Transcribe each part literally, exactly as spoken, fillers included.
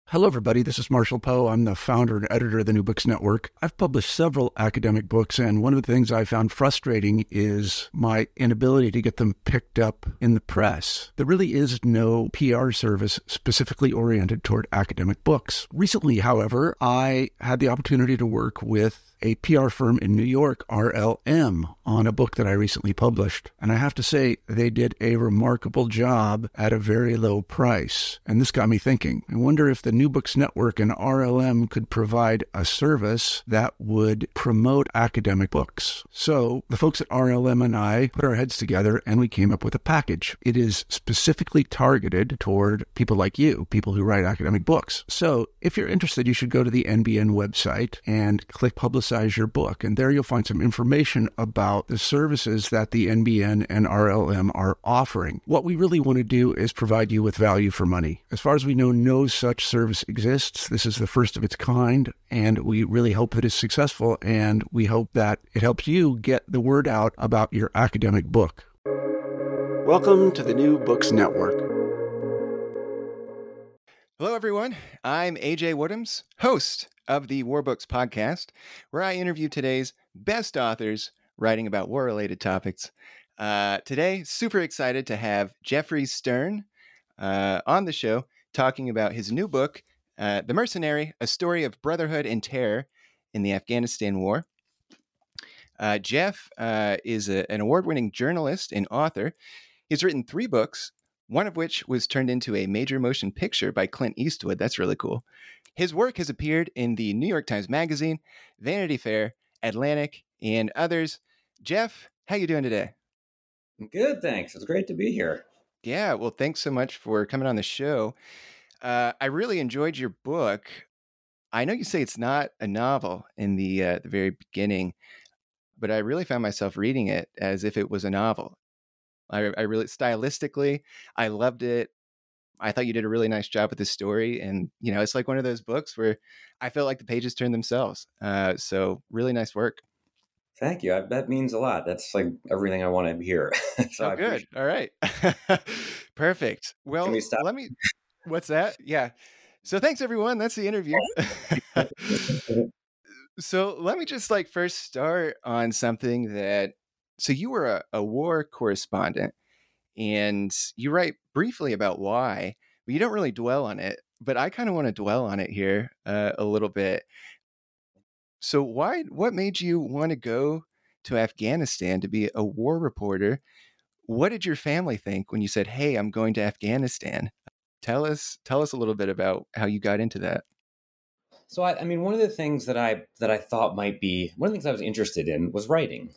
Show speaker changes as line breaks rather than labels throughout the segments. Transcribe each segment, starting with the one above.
Hello, everybody. This is Marshall Poe. I'm the founder and editor of the New Books Network. I've published several academic books, and one of the things I found frustrating is my inability to get them picked up in the press. There really is no P R service specifically oriented toward academic books. Recently, however, I had the opportunity to work with a P R firm in New York, R L M, on a book that I recently published. And I have to say, they did a remarkable job at a very low price. And this got me thinking. I wonder if the New Books Network and R L M could provide a service that would promote academic books. So the folks at R L M and I put our heads together and we came up with a package. It is specifically targeted toward people like you, people who write academic books. So if you're interested, you should go to the N B N website and click Publicize your book. And there you'll find some information about the services that the N B N and R L M are offering. What we really want to do is provide you with value for money. As far as we know, no such service exists. This is the first of its kind, and we really hope that it's successful, and we hope that it helps you get the word out about your academic book. Welcome to the New Books Network.
Hello, everyone. I'm A J Woodhams, host of the War Books podcast, where I interview today's best authors writing about war-related topics. Uh, today, super excited to have Jeffrey Stern uh, on the show talking about his new book, uh, The Mercenary, A Story of Brotherhood and Terror in the Afghanistan War. Uh, Jeff uh, is a, an award-winning journalist and author. He's written three books, one of which was turned into a major motion picture by Clint Eastwood. That's really cool. His work has appeared in the New York Times Magazine, Vanity Fair, Atlantic, and others. Jeff, how you doing today?
Good, thanks. It's great to be here.
Yeah, well, thanks so much for coming on the show. Uh, I really enjoyed your book. I know you say it's not a novel in the uh, the very beginning, but I really found myself reading it as if it was a novel. I, I really, stylistically, I loved it. I thought you did a really nice job with the story. And, you know, it's like one of those books where I felt like the pages turn themselves. Uh, so really nice work.
Thank you. I, that means a lot. That's like everything I want to hear. so
oh,
I
good. All right. Perfect. Well,
Can we stop?
let me, what's that? Yeah. So thanks, everyone. That's the interview. So let me just like first start on something that, so you were a, a war correspondent. And you write briefly about why, but you don't really dwell on it. But I kind of want to dwell on it here uh, a little bit. So why, what made you want to go to Afghanistan to be a war reporter? What did your family think when you said, "Hey, I'm going to Afghanistan"? Tell us, tell us a little bit about how you got into that.
So I, I mean, one of the things that I that I thought might be one of the things I was interested in was writing,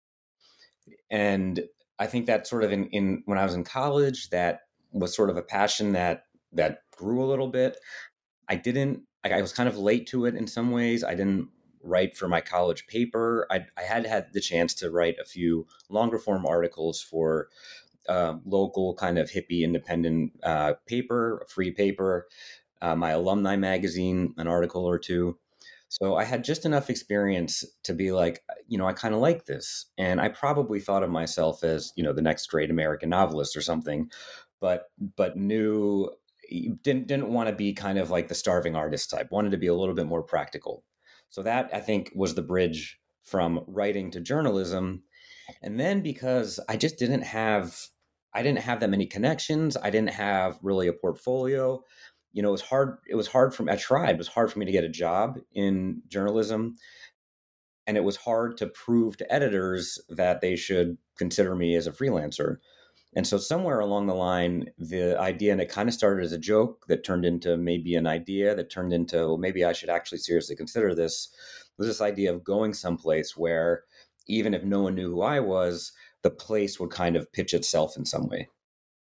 and I think that sort of in, in when I was in college, that was sort of a passion that that grew a little bit. I didn't, like, I was kind of late to it in some ways. I didn't write for my college paper. I, I had had the chance to write a few longer form articles for uh, local kind of hippie independent uh, paper, a free paper, uh, my alumni magazine, an article or two. So I had just enough experience to be like, you know, I kind of like this. And I probably thought of myself as, you know, the next great American novelist or something, but but knew, didn't didn't want to be kind of like the starving artist type, wanted to be a little bit more practical. So that, I think, was the bridge from writing to journalism. And then because I just didn't have, I didn't have that many connections, I didn't have really a portfolio. You know, it was hard. It was hard for me. I tried. It was hard for me to get a job in journalism. And it was hard to prove to editors that they should consider me as a freelancer. And so somewhere along the line, the idea, and it kind of started as a joke that turned into maybe an idea that turned into, well, maybe I should actually seriously consider this, was this idea of going someplace where even if no one knew who I was, the place would kind of pitch itself in some way.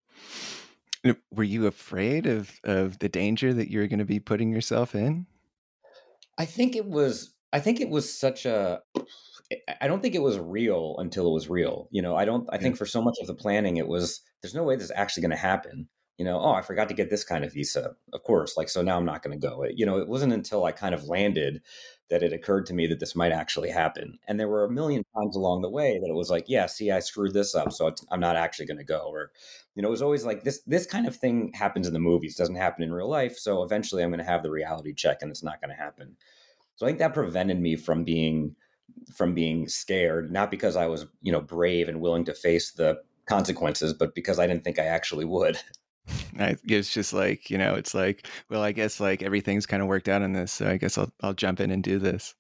Were you afraid of, of the danger that you're going to be putting yourself in?
I think it was, I think it was such a, I don't think it was real until it was real. You know, I don't, I think for so much of the planning, it was, there's no way this is actually going to happen. You know, oh, I forgot to get this kind of visa. Of course, like, so now I'm not going to go. You know, it wasn't until I kind of landed that it occurred to me that this might actually happen. And there were a million times along the way that it was like, yeah, see, I screwed this up, so it's, I'm not actually going to go. Or, you know, it was always like this, this kind of thing happens in the movies, doesn't happen in real life. So eventually I'm going to have the reality check and it's not going to happen. So I think that prevented me from being, from being scared, not because I was, you know, brave and willing to face the consequences, but because I didn't think I actually would.
I, it's just like, you know, it's like, well, I guess like everything's kind of worked out in this, so I guess I'll I'll jump in and do this.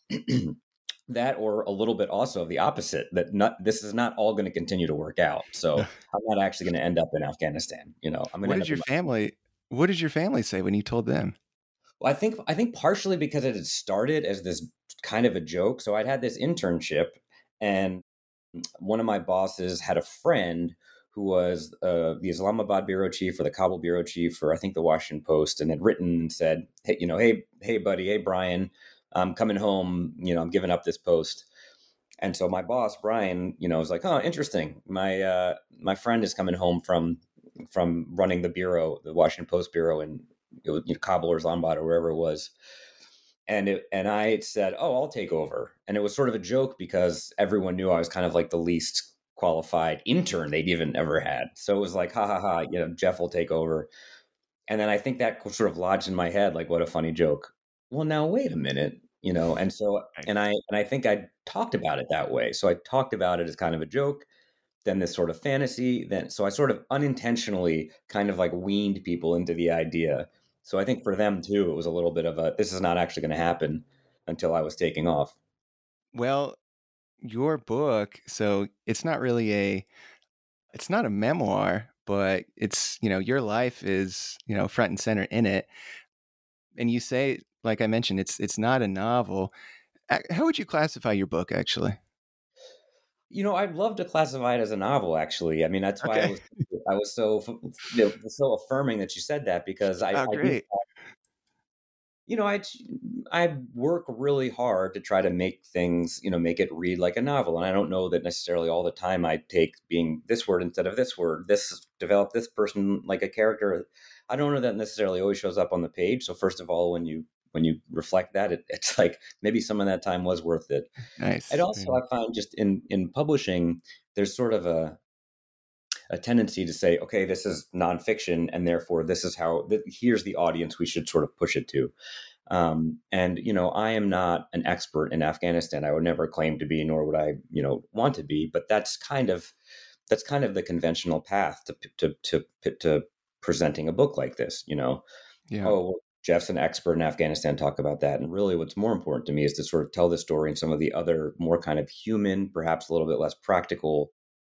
That, or a little bit also of the opposite, that not this is not all going to continue to work out. So I'm not actually going to end up in Afghanistan. You know, I'm going
what
to.
Did your family? What did your family say when you told them?
Well, I think I think partially because it had started as this kind of a joke. So I'd had this internship, and one of my bosses had a friend who was uh, the Islamabad bureau chief or the Kabul bureau chief for, I think, the Washington Post, and had written and said, hey, you know, hey, hey, buddy, hey, Brian, I'm coming home, you know, I'm giving up this post. And so my boss, Brian, you know, was like, oh, interesting. My, uh, my friend is coming home from, from running the bureau, the Washington Post bureau in it was, you know, Kabul or Islamabad or wherever it was. And it, and I said, oh, I'll take over. And it was sort of a joke because everyone knew I was kind of like the least qualified intern they'd even ever had. So it was like, ha ha ha, you know, Jeff will take over. And then I think that sort of lodged in my head, like, what a funny joke. Well, now wait a minute, you know. And so, and I, and I think I talked about it that way. So I talked about it as kind of a joke, then this sort of fantasy. Then, so I sort of unintentionally kind of like weaned people into the idea. So I think for them too, it was a little bit of a, this is not actually going to happen until I was taking off.
Well, your book, so it's not really a, it's not a memoir, but it's, you know, your life is, you know, front and center in it. And you say, like I mentioned, it's it's not a novel. How would you classify your book, actually?
You know, I'd love to classify it as a novel, actually. I mean, that's why
okay.
I was I was so you know, so affirming that you said that, because I,
oh,
I
great.
do, you know, I I work really hard to try to make things, you know, make it read like a novel. And I don't know that necessarily all the time I take being this word instead of this word, this develop this person like a character. I don't know that necessarily always shows up on the page. So first of all, when you when you reflect that, it, it's like maybe some of that time was worth it.
Nice.
And also, I find just in in publishing, there's sort of a a tendency to say, okay, this is nonfiction, and therefore this is how, th- here's the audience we should sort of push it to. Um, and, you know, I am not an expert in Afghanistan. I would never claim to be, nor would I, you know, want to be, but that's kind of, that's kind of the conventional path to, to, to, to presenting a book like this, you know.
Yeah.
Oh, well, Jeff's an expert in Afghanistan, talk about that. And really what's more important to me is to sort of tell the story in some of the other more kind of human, perhaps a little bit less practical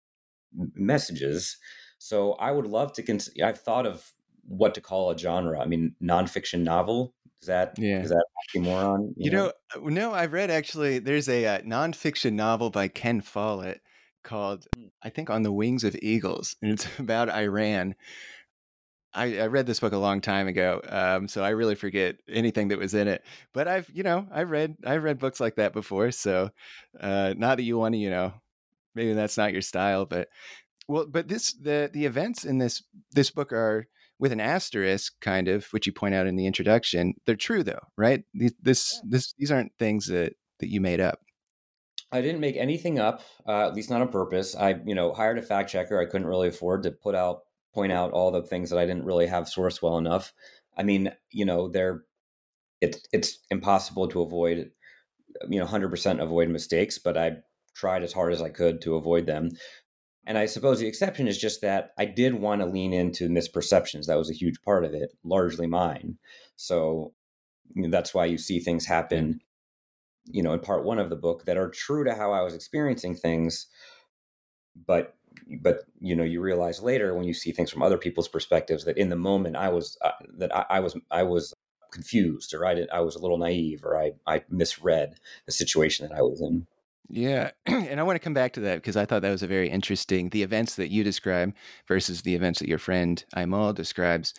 messages. So I would love to cons- I've thought of what to call a genre. I mean, nonfiction novel. Is that
yeah.
is that oxymoron?
You, you know, know, no, I've read actually. There's a uh, nonfiction novel by Ken Follett called, I think, On the Wings of Eagles, and it's about Iran. I, I read this book a long time ago, um, so I really forget anything that was in it. But I've, you know, I read I've read books like that before. So, uh, not that you want to, you know, maybe that's not your style, but well, but this the the events in this this book are with an asterisk, kind of, which you point out in the introduction. They're true, though, right? These this this these aren't things that that you made up.
I didn't make anything up, uh, at least not on purpose. I, you know, hired a fact checker. I couldn't really afford to put out point out all the things that I didn't really have sourced well enough. I mean, you know, they're it's it's impossible to avoid, you know, one hundred percent avoid mistakes, but I tried as hard as I could to avoid them. And I suppose the exception is just that I did want to lean into misperceptions. That was a huge part of it, largely mine. So, you know, that's why you see things happen, you know, in part one of the book that are true to how I was experiencing things. But, but, you know, you realize later when you see things from other people's perspectives that in the moment I was, uh, that I, I was, I was confused, or I did, I was a little naive, or I, I misread the situation that I was in.
Yeah. And I want to come back to that because I thought that was a very interesting, the events that you describe versus the events that your friend Aimal describes.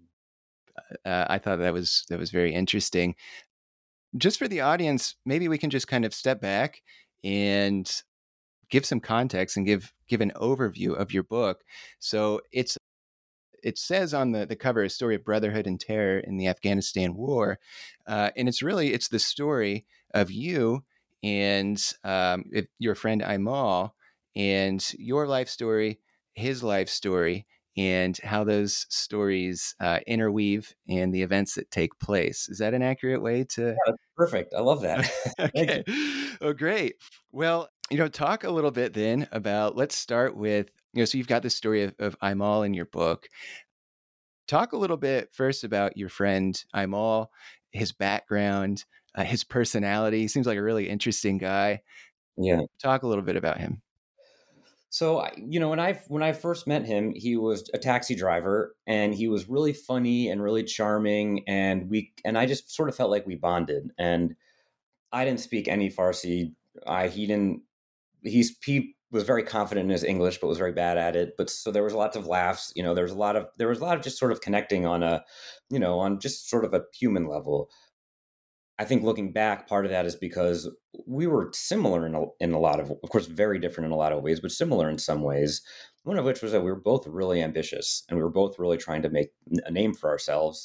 Uh, I thought that was, that was very interesting. Just for the audience, maybe we can just kind of step back and give some context and give, give an overview of your book. So it's, it says on the, the cover, a story of brotherhood and terror in the Afghanistan war. Uh, and it's really, it's the story of you and um, your friend Aimal and your life story, his life story, and how those stories uh, interweave and the events that take place. Is that an accurate way to?
Yeah, perfect. I love that. Thank
Okay.
you.
Oh, great. Well, you know, talk a little bit then about, let's start with, you know, so you've got the story of, of Aimal in your book. Talk a little bit first about your friend Aimal, his background, uh, his personality. He seems like a really interesting guy.
Yeah.
Talk a little bit about him.
So, you know, when I when I first met him, he was a taxi driver, and he was really funny and really charming, and we and I just sort of felt like we bonded. And I didn't speak any Farsi. I he didn't. He's he was very confident in his English, but was very bad at it. But so there was lots of laughs. You know, there was a lot of there was a lot of just sort of connecting on a, you know, on just sort of a human level. I think looking back, part of that is because we were similar in a, in a lot of, of course, very different in a lot of ways, but similar in some ways. One of which was that we were both really ambitious, and we were both really trying to make a name for ourselves.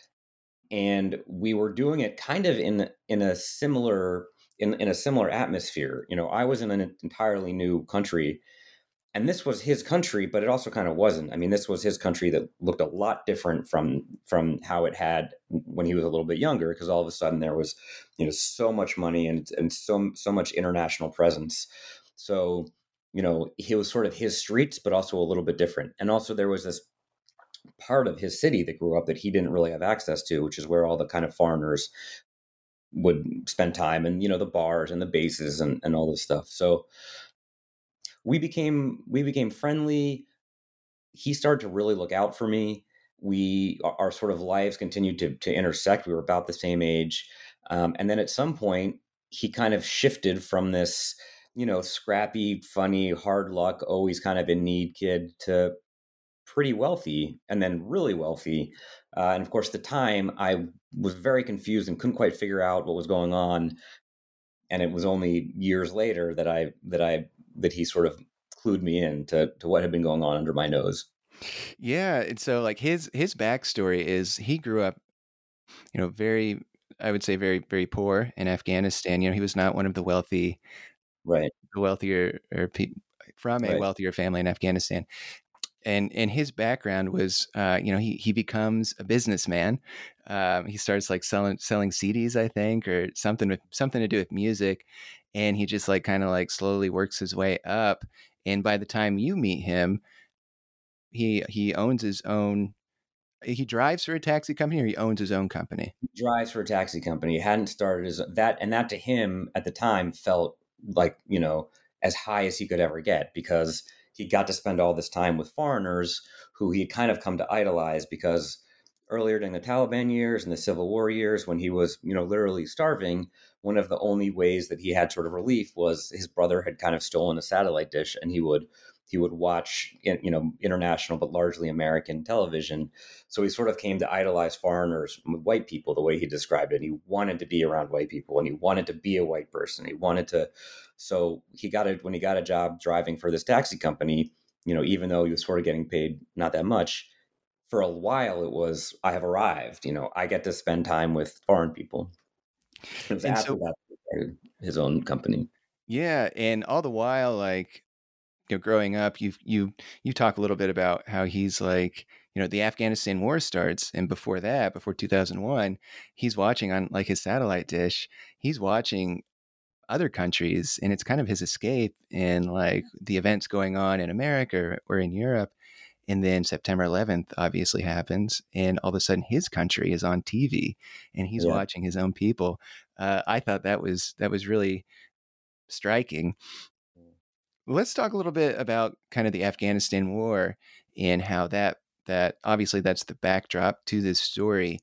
And we were doing it kind of in in a similar in, in a similar atmosphere. You know, I was in an entirely new country, and this was his country, but it also kind of wasn't. I mean, this was his country that looked a lot different from from how it had when he was a little bit younger, because all of a sudden there was, you know, so much money and and so so much international presence. So, you know, it was sort of his streets, but also a little bit different. And also there was this part of his city that grew up that he didn't really have access to, which is where all the kind of foreigners would spend time, and, you know, the bars and the bases and, and all this stuff. So we became we became friendly. He started to really look out for me. We our, our sort of lives continued to to intersect. We were about the same age, um, and then at some point, he kind of shifted from this, you know, scrappy, funny, hard luck, always kind of in need kid to pretty wealthy, and then really wealthy. Uh, and of course, at the time, I was very confused and couldn't quite figure out what was going on. And it was only years later that I that I that he sort of clued me in to to what had been going on under my nose.
Yeah. And so like his his backstory is he grew up, you know, very, I would say very, very poor in Afghanistan. You know, he was not one of the wealthy,
Right,
the wealthier or pe- from a
right,
wealthier family in Afghanistan. And and his background was, uh, you know, he he becomes a businessman. Um, he starts like selling selling C Ds, I think, or something with something to do with music, and he just like kind of like slowly works his way up. And by the time you meet him, he he owns his own. He drives for a taxi company, or he owns his own company.
He drives for a taxi company. He hadn't started his that, and that to him at the time felt like, you know, as high as he could ever get, because he got to spend all this time with foreigners who he had kind of come to idolize, because earlier during the Taliban years and the Civil War years, when he was, you know, literally starving, one of the only ways that he had sort of relief was his brother had kind of stolen a satellite dish, and he would he would watch, you know, international but largely American television. So he sort of came to idolize foreigners, white people, the way he described it. He wanted to be around white people, and he wanted to be a white person. He wanted to. So he got it when he got a job driving for this taxi company. You know, even though he was sort of getting paid not that much, for a while it was, I have arrived. You know, I get to spend time with foreign people. It was
And
after
so,
that he started his own company.
yeah, and all the while, like, you know, growing up, you you you talk a little bit about how he's like, you know, the Afghanistan war starts, and before that, before two thousand one, he's watching on like his satellite dish. He's watching other countries, and it's kind of his escape in like the events going on in America or in Europe. And then September eleventh obviously happens, and all of a sudden his country is on T V, and he's
Yeah.
watching his own people. Uh, I thought that was that was really striking. Let's talk a little bit about kind of the Afghanistan war and how that that obviously that's the backdrop to this story.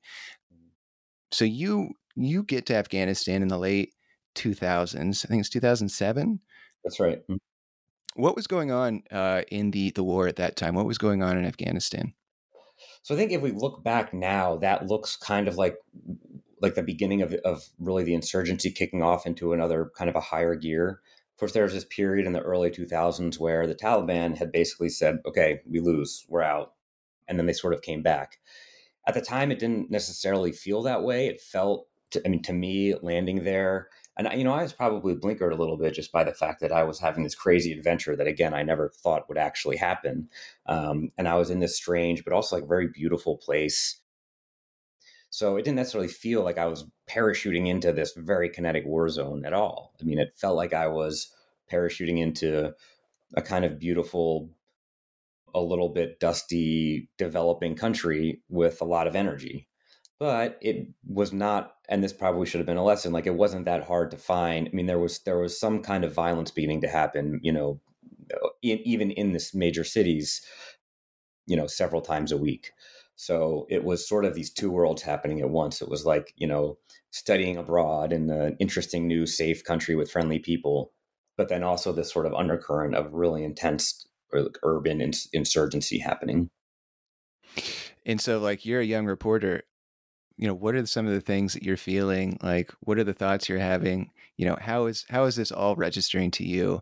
So you you get to Afghanistan in the late two thousands. I think it's two thousand seven.
That's right.
What was going on uh, in the the war at that time? What was going on in Afghanistan?
So I think if we look back now, that looks kind of like like the beginning of of really the insurgency kicking off into another kind of a higher gear. Of course, there was this period in the early two thousands where the Taliban had basically said, "Okay, we lose, we're out." and then they sort of came back. At the time, it didn't necessarily feel that way. It felt, to, I mean, to me, landing there, and you know, I was probably blinkered a little bit just by the fact that I was having this crazy adventure that, again, I never thought would actually happen. Um, and I was in this strange, but also like very beautiful place. So it didn't necessarily feel like I was parachuting into this very kinetic war zone at all. I mean, it felt like I was parachuting into a kind of beautiful, a little bit dusty, developing country with a lot of energy. But it was not, and this probably should have been a lesson, like it wasn't that hard to find. I mean, there was there was some kind of violence beginning to happen, you know, in, even in this major cities, you know, several times a week. So it was sort of these two worlds happening at once. It was like, you know, studying abroad in an interesting new safe country with friendly people, but then also this sort of undercurrent of really intense urban ins- insurgency happening.
And so, like, you're a young reporter. You know, what are some of the things that you're feeling? Like, what are the thoughts you're having? You know, how is how is this all registering to you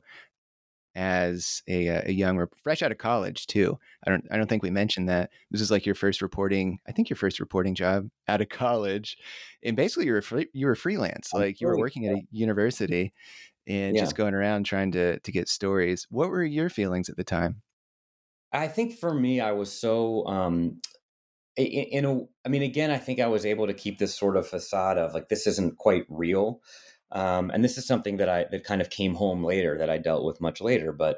as a a young, fresh out of college too? I don't I don't think we mentioned that this is like your first reporting. I think your first reporting job out of college, and basically you were free, you were freelance, like you were working at a university and
Yeah.
just going around trying to to get stories. What were your feelings at the time?
I think for me, I was so um, in, in a. I mean, again, I think I was able to keep this sort of facade of like this isn't quite real, um, and this is something that I that kind of came home later that I dealt with much later. But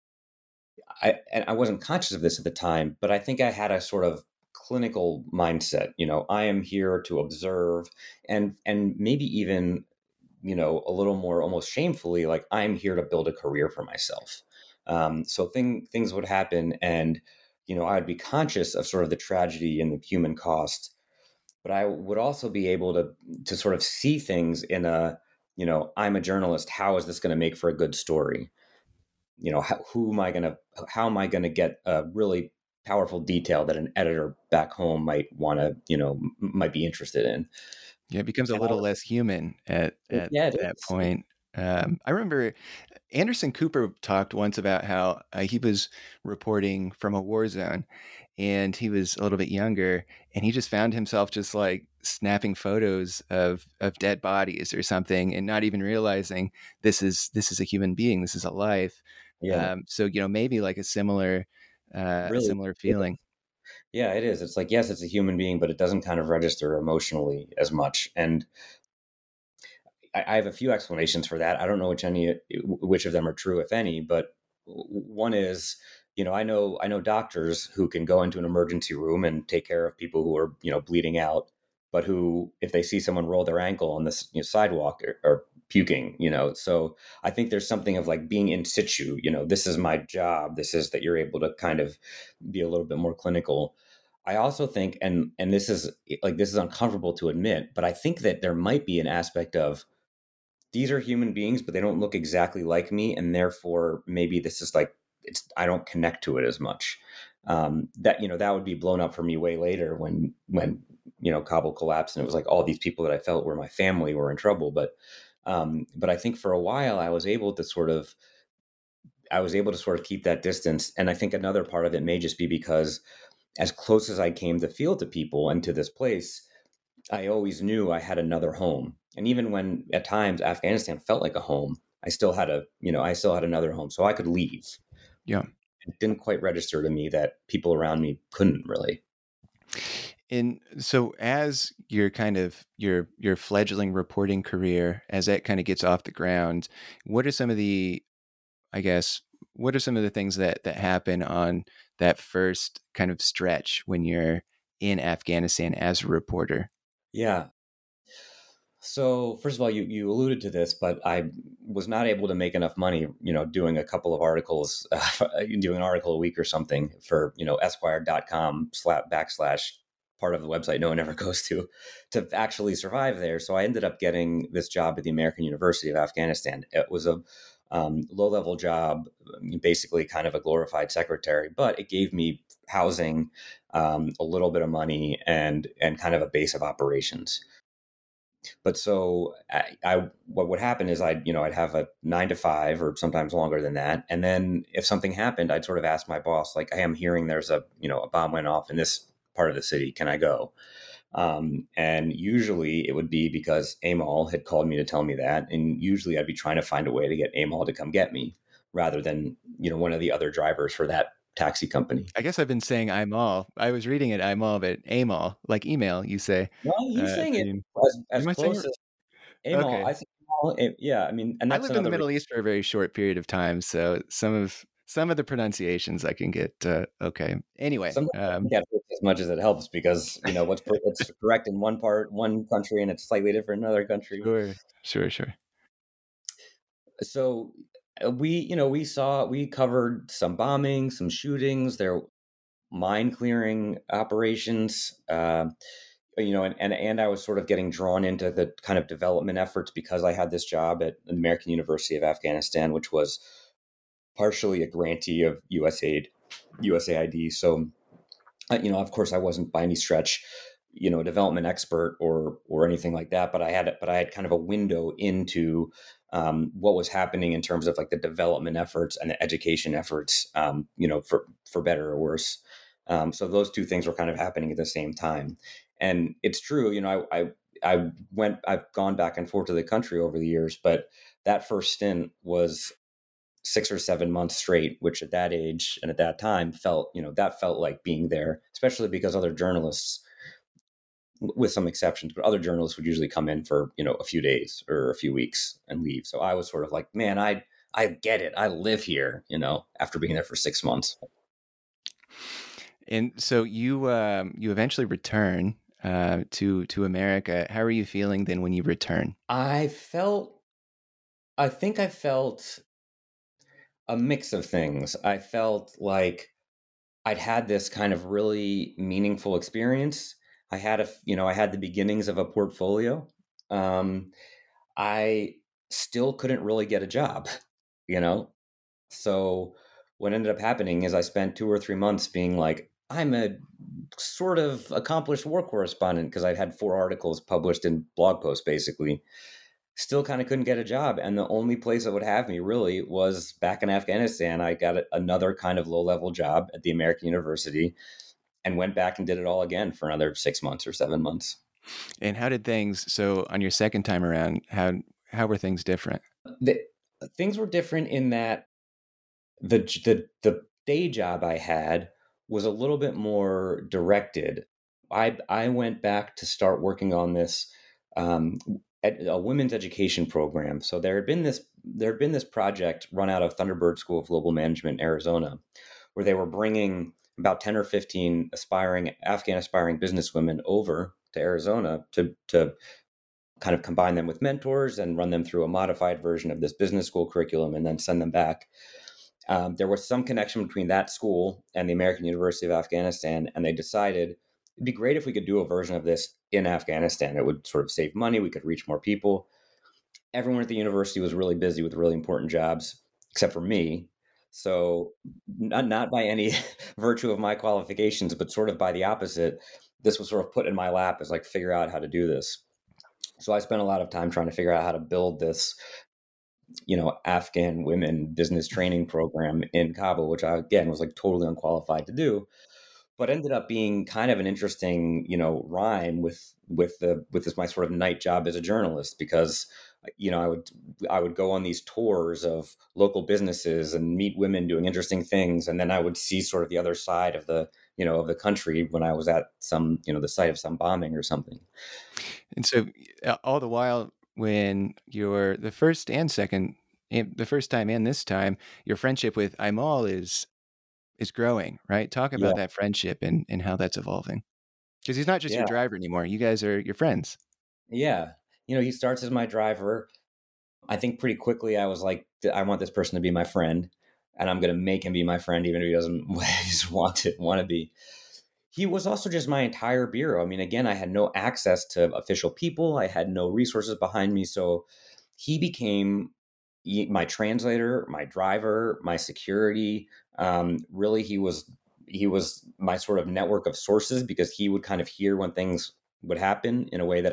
I and I wasn't conscious of this at the time, but I think I had a sort of clinical mindset. You know, I am here to observe and and maybe even, you know, a little more almost shamefully, like I'm here to build a career for myself. Um, so thing, things would happen, and you know, I'd be conscious of sort of the tragedy and the human cost, but I would also be able to to sort of see things in a, you know, I'm a journalist. How is this going to make for a good story? You know, how, who am I going to? How am I going to get a really powerful detail that an editor back home might want to, you know, m- might be interested in?
Yeah, it becomes a
And I,
little less human at at
yeah, it
that
is.
point. Um, I remember Anderson Cooper talked once about how uh, he was reporting from a war zone, and he was a little bit younger, and he just found himself just like snapping photos of of dead bodies or something, and not even realizing this is this is a human being, this is a life.
Yeah,
Um, so you know, maybe like a similar uh, a
really.
similar feeling.
Yeah, it is. It's like, yes, it's a human being, but it doesn't kind of register emotionally as much. And I, I have a few explanations for that. I don't know which any which of them are true, if any. But one is, you know, I know I know doctors who can go into an emergency room and take care of people who are, you know, bleeding out, but who, if they see someone roll their ankle on this, you know, sidewalk, or, or puking, you know. So I think there's something of like being in situ. You know, this is my job. This is that you're able to kind of be a little bit more clinical. I also think, and and this is like this is uncomfortable to admit, but I think that there might be an aspect of these are human beings, but they don't look exactly like me, and therefore maybe this is like it's I don't connect to it as much. Um, that you know that would be blown up for me way later when when you know Kabul collapsed and it was like all these people that I felt were my family were in trouble. But um, but I think for a while I was able to sort of I was able to sort of keep that distance, and I think another part of it may just be because as close as I came to feel to people and to this place, I always knew I had another home. And even when at times Afghanistan felt like a home, I still had a, you know, I still had another home. So I could leave.
Yeah.
It didn't quite register to me that people around me couldn't really.
And so as your kind of your your fledgling reporting career, as that kind of gets off the ground, what are some of the, I guess, what are some of the things that that happen on that first kind of stretch when you're in Afghanistan as a reporter?
Yeah. So first of all, you, you alluded to this, but I was not able to make enough money, you know, doing a couple of articles, uh, doing an article a week or something for, you know, esquire dot com slap backslash part of the website no one ever goes to, to actually survive there. So I ended up getting this job at the American University of Afghanistan. It was a um, low level job, basically kind of a glorified secretary, but it gave me housing, um, a little bit of money and, and kind of a base of operations. but so I, I, what would happen is I'd, you know, I'd have a nine to five or sometimes longer than that. And then if something happened, I'd sort of ask my boss, like, hey, I'm hearing there's a, you know, a bomb went off in this part of the city. Can I go? Um, and usually it would be because Amal had called me to tell me that. And usually I'd be trying to find a way to get Amal to come get me rather than, you know, one of the other drivers for that taxi company.
I guess I've been saying I'm all. I was reading it I'm all, but Amal, like email, you say.
Well, you're
Uh,
saying it
you-
as, as
am I saying
close
it?
as Amal.
Okay.
I think, Amal, eh, yeah, I mean, and
I
that's
lived in the
another
Middle
reason.
East for a very short period of time, so some of some of the pronunciations I can get uh, okay. Anyway,
Sometimes I
um,
think that hurts as much as it helps because, you know, what's per- it's correct in one part, one country, and it's slightly different in another country.
sure, sure, sure.
So uh, we, you know, we saw, we covered some bombings, some shootings, there mine clearing operations, uh, you know, and, and and I was sort of getting drawn into the kind of development efforts because I had this job at the American University of Afghanistan, which was partially a grantee of U S A I D, U S A I D. So, uh, you know, of course, I wasn't by any stretch, you know, a development expert or or anything like that, but I had but I had kind of a window into um, what was happening in terms of like the development efforts and the education efforts, um, you know, for for better or worse. Um, so those two things were kind of happening at the same time, and it's true, you know, I I I went I've gone back and forth to the country over the years, but that first stint was six or seven months straight, which at that age and at that time felt, you know, that felt like being there, especially because other journalists, with some exceptions, but other journalists would usually come in for, you know, a few days or a few weeks and leave. So I was sort of like, man, I, I get it. I live here, you know, after being there for six months.
And so you um, you eventually return uh, to to America. How are you feeling then when you return?
I felt, I think I felt a mix of things. I felt like I'd had this kind of really meaningful experience. I had a, you know, I had the beginnings of a portfolio. Um, I still couldn't really get a job, you know? So what ended up happening is I spent two or three months being like, I'm a sort of accomplished war correspondent because I'd had four articles published in blog posts, basically. Still kind of couldn't get a job. And the only place that would have me really was back in Afghanistan. I got another kind of low level job at the American University and went back and did it all again for another six months or seven months.
And how did things? So on your second time around, how how were things different?
The, things were different in that the the the day job I had was a little bit more directed. I I went back to start working on this um, ed, a women's education program. So there had been this there had been this project run out of Thunderbird School of Global Management in Arizona, where they were bringing about ten or fifteen aspiring Afghan aspiring businesswomen over to Arizona to to kind of combine them with mentors and run them through a modified version of this business school curriculum and then send them back. Um, there was some connection between that school and the American University of Afghanistan, and they decided it'd be great if we could do a version of this in Afghanistan. It would sort of save money. We could reach more people. Everyone at the university was really busy with really important jobs, except for me. So not, not by any virtue of my qualifications, but sort of by the opposite, this was sort of put in my lap as like, figure out how to do this. So I spent a lot of time trying to figure out how to build this, you know, Afghan women business training program in Kabul, which I, again, was like totally unqualified to do, but ended up being kind of an interesting, you know, rhyme with, with the, with this, my sort of night job as a journalist, because, you know, I would, I would go on these tours of local businesses and meet women doing interesting things. And then I would see sort of the other side of the, you know, of the country when I was at some, you know, the site of some bombing or something.
And so uh, all the while, when you're the first and second, the first time and this time, your friendship with Aimal is is growing, right? Talk
Yeah.
about that friendship and, and how that's evolving. Because he's not just
Yeah.
your driver anymore. You guys are your friends.
Yeah. You know, he starts as my driver. I think pretty quickly I was like, I want this person to be my friend, and I'm going to make him be my friend, even if he doesn't just want to want to be. He was also just my entire bureau. I mean, again, I had no access to official people. I had no resources behind me. So he became my translator, my driver, my security. Um, really, he was he was my sort of network of sources, because he would kind of hear when things would happen in a way that I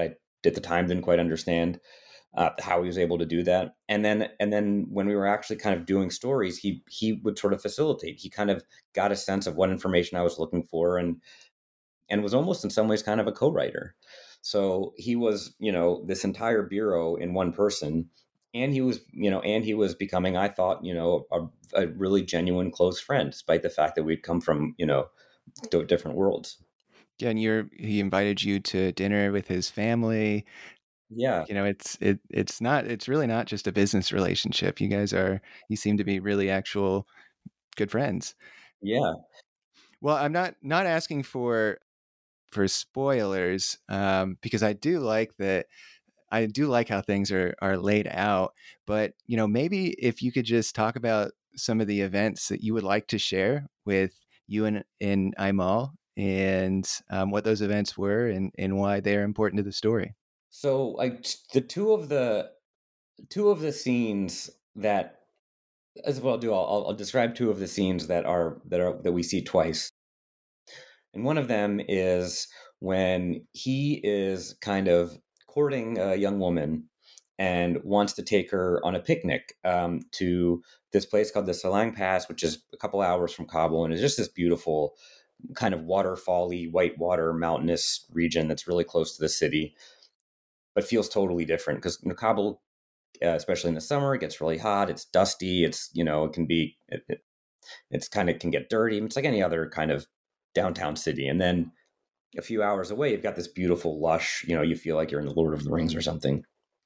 at the time didn't quite understand uh, how he was able to do that. And then and then when we were actually kind of doing stories, he he would sort of facilitate. He kind of got a sense of what information I was looking for, and and was almost in some ways kind of a co-writer. So he was, you know, this entire bureau in one person. And he was, you know, and he was becoming, I thought, you know, a, a really genuine close friend, despite the fact that we'd come from, you know, different worlds.
Yeah, and you're he invited you to dinner with his family.
Yeah.
You know, it's it it's not it's really not just a business relationship. You guys are you seem to be really actual good friends.
Yeah.
Well, I'm not not asking for for spoilers, um, because I do like that. I do like how things are are laid out. But you know, maybe if you could just talk about some of the events that you would like to share with you and in Aimal, and um, what those events were, and and why they are important to the story.
So like the two of the two of the scenes that as well do I'll, I'll describe two of the scenes that are that are that we see twice. And one of them is when he is kind of courting a young woman and wants to take her on a picnic um, to this place called the Salang Pass, which is a couple hours from Kabul, and it's just this beautiful kind of waterfally, whitewater, mountainous region that's really close to the city, but feels totally different because you know, Kabul, uh, especially in the summer, it gets really hot. It's dusty. It's you know it can be it, it, it's kind of can get dirty. It's like any other kind of downtown city, and then a few hours away, you've got this beautiful, lush. You know, you feel like you're in the Lord of the Rings or something.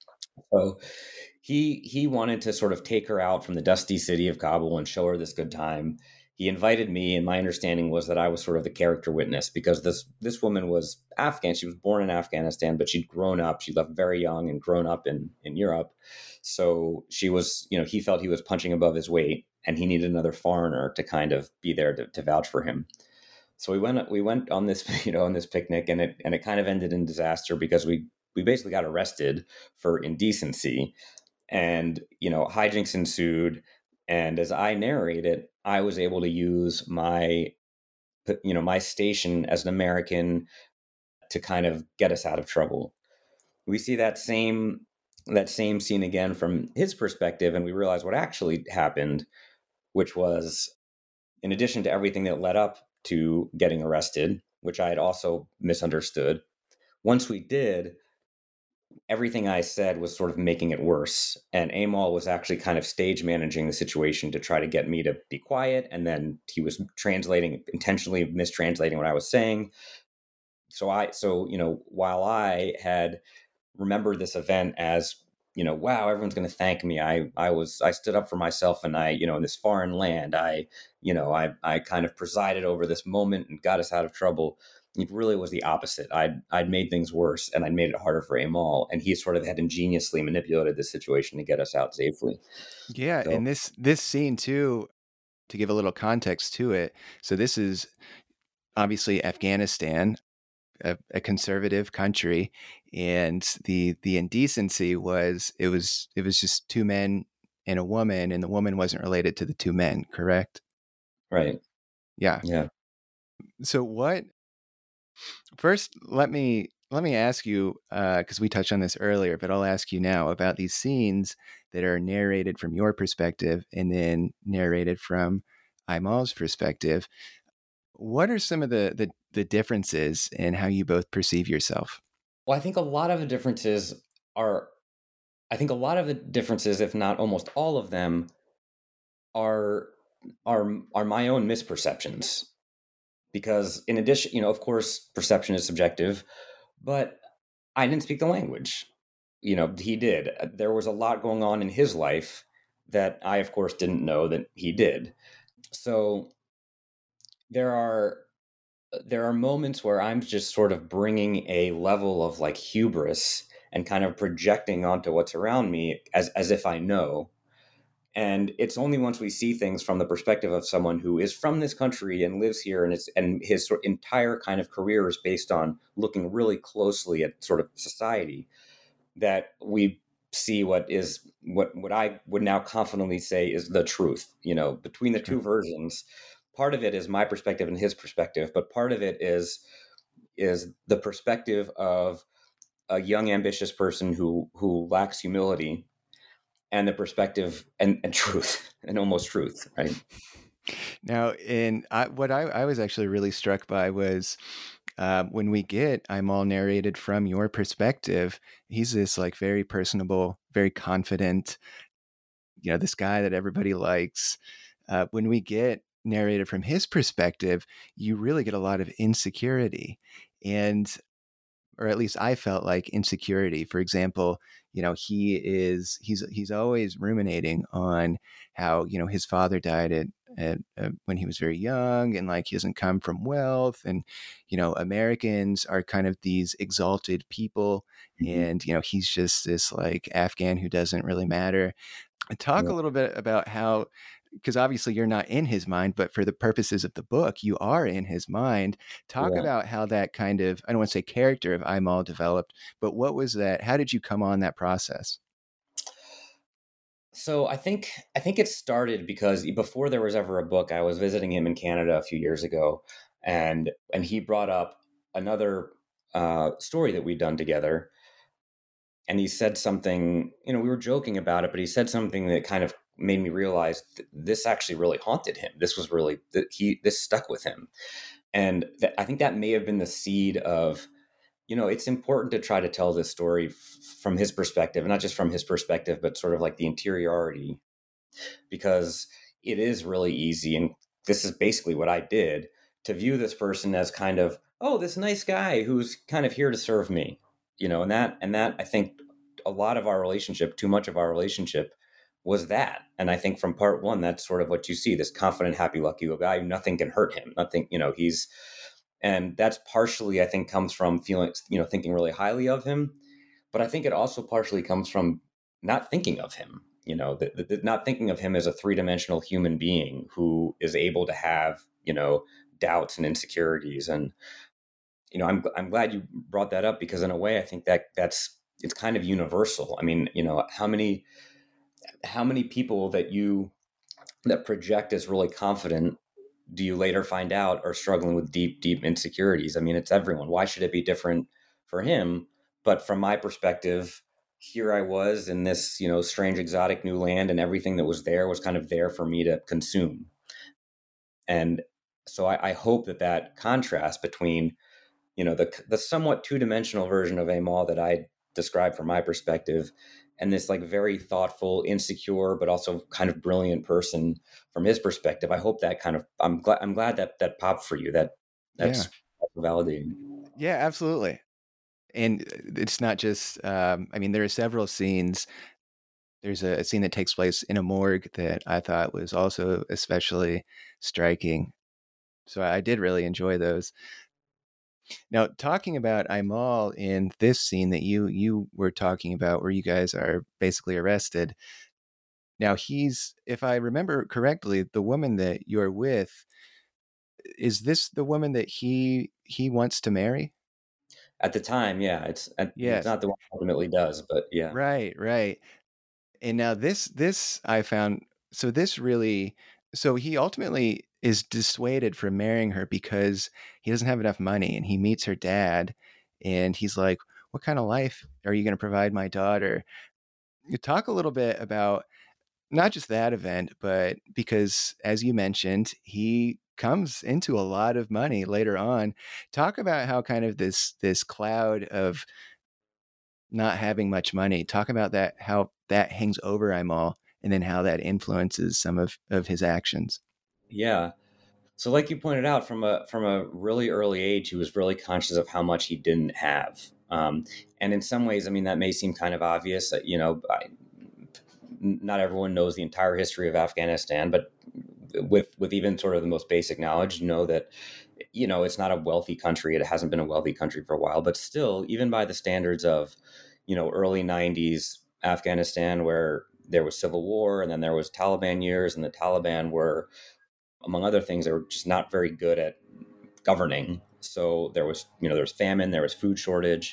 So he he wanted to sort of take her out from the dusty city of Kabul and show her this good time. He invited me, and my understanding was that I was sort of the character witness because this this woman was Afghan. She was born in Afghanistan, but she'd grown up. She left very young and grown up in in Europe. So she was, you know, he felt he was punching above his weight, and he needed another foreigner to kind of be there to, to vouch for him. So we went we went on this you know on this picnic, and it and it kind of ended in disaster because we we basically got arrested for indecency, and you know hijinks ensued. And as I narrate it, I was able to use my you know my station as an American to kind of get us out of trouble. We see that same that same scene again from his perspective, and we realize what actually happened, which was in addition to everything that led up to getting arrested, which I had also misunderstood. Once we did, everything I said was sort of making it worse. And Amal was actually kind of stage managing the situation to try to get me to be quiet. And then he was translating, intentionally mistranslating what I was saying. So I, so, you know, while I had remembered this event as, you know, wow, everyone's going to thank me. I, I was, I stood up for myself, and I, you know, in this foreign land, I, you know, I, I kind of presided over this moment and got us out of trouble. It really was the opposite. I'd, I'd made things worse, and I'd made it harder for Amal, and he sort of had ingeniously manipulated the situation to get us out safely.
Yeah,
So,
and this this scene too, to give a little context to it. So this is obviously Afghanistan, a, a conservative country, and the the indecency was it was it was just two men and a woman, and the woman wasn't related to the two men, correct?
right.
Yeah.
Yeah.
So what first let me let me ask you, because uh, we touched on this earlier, but I'll ask you now about these scenes that are narrated from your perspective and then narrated from Aimal's perspective. What are some of the, the the differences in how you both perceive yourself?
Well, I think a lot of the differences are, I think a lot of the differences, if not almost all of them, are are are my own misperceptions. Because in addition, you know, of course, perception is subjective, but I didn't speak the language. You know, he did. There was a lot going on in his life that I, of course, didn't know that he did. So there are there are moments where I'm just sort of bringing a level of like hubris and kind of projecting onto what's around me as as if I know. And it's only once we see things from the perspective of someone who is from this country and lives here, and it's and his sort of entire kind of career is based on looking really closely at sort of society, that we see what is what what I would now confidently say is the truth. You know, between the
Sure.
two versions, part of it is my perspective and his perspective, but part of it is is the perspective of a young, ambitious person who who lacks humility and the perspective and, and truth and almost truth, right?
Now, in I, what I, I was actually really struck by was uh, when we get I'm all narrated from your perspective. He's this like very personable, very confident, you know, this guy that everybody likes. Uh, when we get narrated from his perspective, you really get a lot of insecurity, and or at least I felt like insecurity. For example, you know, he is he's he's always ruminating on how, you know, his father died at, at uh, when he was very young, and like he doesn't come from wealth, and you know, Americans are kind of these exalted people,
Mm-hmm.
and you know, he's just this like Afghan who doesn't really matter. Talk
Yeah.
a little bit about how, because obviously you're not in his mind, but for the purposes of the book, you are in his mind. Talk
Yeah.
about how that kind of, I don't want to say character of Aimal developed, but what was that? How did you come on that process?
So I think I think it started because before there was ever a book, I was visiting him in Canada a few years ago, and and he brought up another uh, story that we'd done together, and he said something. You know, we were joking about it, but he said something that kind of made me realize th- this actually really haunted him. This was really that he this stuck with him, and th- I think that may have been the seed of, you know, it's important to try to tell this story f- from his perspective, and not just from his perspective, but sort of like the interiority, because it is really easy. And this is basically what I did, to view this person as kind of, oh, this nice guy who's kind of here to serve me, you know, and that, and that I think a lot of our relationship, too much of our relationship was that. And I think from part one, that's sort of what you see, this confident, happy, lucky guy, nothing can hurt him. Nothing, you know, he's, and that's partially, I think, comes from feeling, you know, thinking really highly of him. But I think it also partially comes from not thinking of him, you know, the, the, the- not thinking of him as a three dimensional human being who is able to have, you know, doubts and insecurities. And, you know, I'm, I'm glad you brought that up, because in a way, I think that that's, it's kind of universal. I mean, you know, how many, how many people that you, that project as really confident do you later find out are struggling with deep, deep insecurities? I mean, it's everyone. Why should it be different for him? But from my perspective, here I was in this, you know, strange, exotic new land, and everything that was there was kind of there for me to consume. And so I, I hope that that contrast between, you know, the the somewhat two dimensional version of Amal that I described from my perspective, and this like very thoughtful, insecure, but also kind of brilliant person from his perspective. I hope that kind of, I'm glad I'm glad that that popped for you. That
Yeah.
that's validating.
Yeah, absolutely. And it's not just, um, I mean, there are several scenes. There's a, a scene that takes place in a morgue that I thought was also especially striking. So I did really enjoy those. Now, talking about Aimal in this scene that you you were talking about, where you guys are basically arrested. Now, he's, if I remember correctly, the woman that you're with, is this the woman that he he wants to marry?
At the time, yeah, it's uh, he's
Yes.
not the one who ultimately does, but yeah.
Right, right. And now this this I found, so this really, so he ultimately is dissuaded from marrying her because he doesn't have enough money, and he meets her dad, and he's like, what kind of life are you going to provide my daughter? You talk a little bit about not just that event, but because as you mentioned, he comes into a lot of money later on. Talk about how kind of this this cloud of not having much money. Talk about that, how that hangs over Aimal, and then how that influences some of, of his actions.
Yeah. So like you pointed out, from a from a really early age, he was really conscious of how much he didn't have. Um, and in some ways, I mean, that may seem kind of obvious. You know, I, not everyone knows the entire history of Afghanistan, but with with even sort of the most basic knowledge, you know that, you know, it's not a wealthy country. It hasn't been a wealthy country for a while, but still, even by the standards of, you know, early nineties Afghanistan, where there was civil war and then there was Taliban years, and the Taliban were, among other things, they were just not very good at governing. So there was, you know, there was famine, there was food shortage,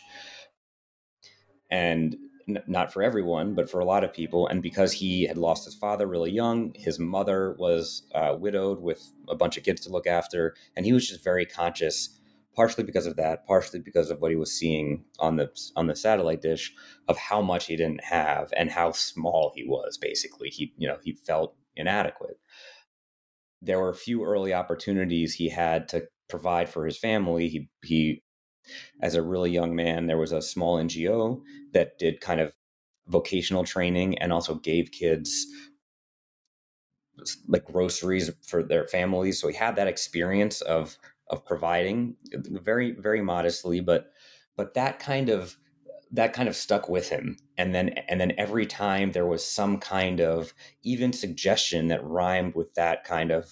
and n- not for everyone, but for a lot of people. And because he had lost his father really young, his mother was uh, widowed with a bunch of kids to look after, and he was just very conscious partially because of that, partially because of what he was seeing on the on the satellite dish of how much he didn't have and how small he was. Basically, he you know he felt inadequate. There were a few early opportunities he had to provide for his family. He he as a really young man, there was a small N G O that did kind of vocational training and also gave kids like groceries for their families. So he had that experience of of providing very, very modestly, but but that kind of that kind of stuck with him. And then and then every time there was some kind of even suggestion that rhymed with that kind of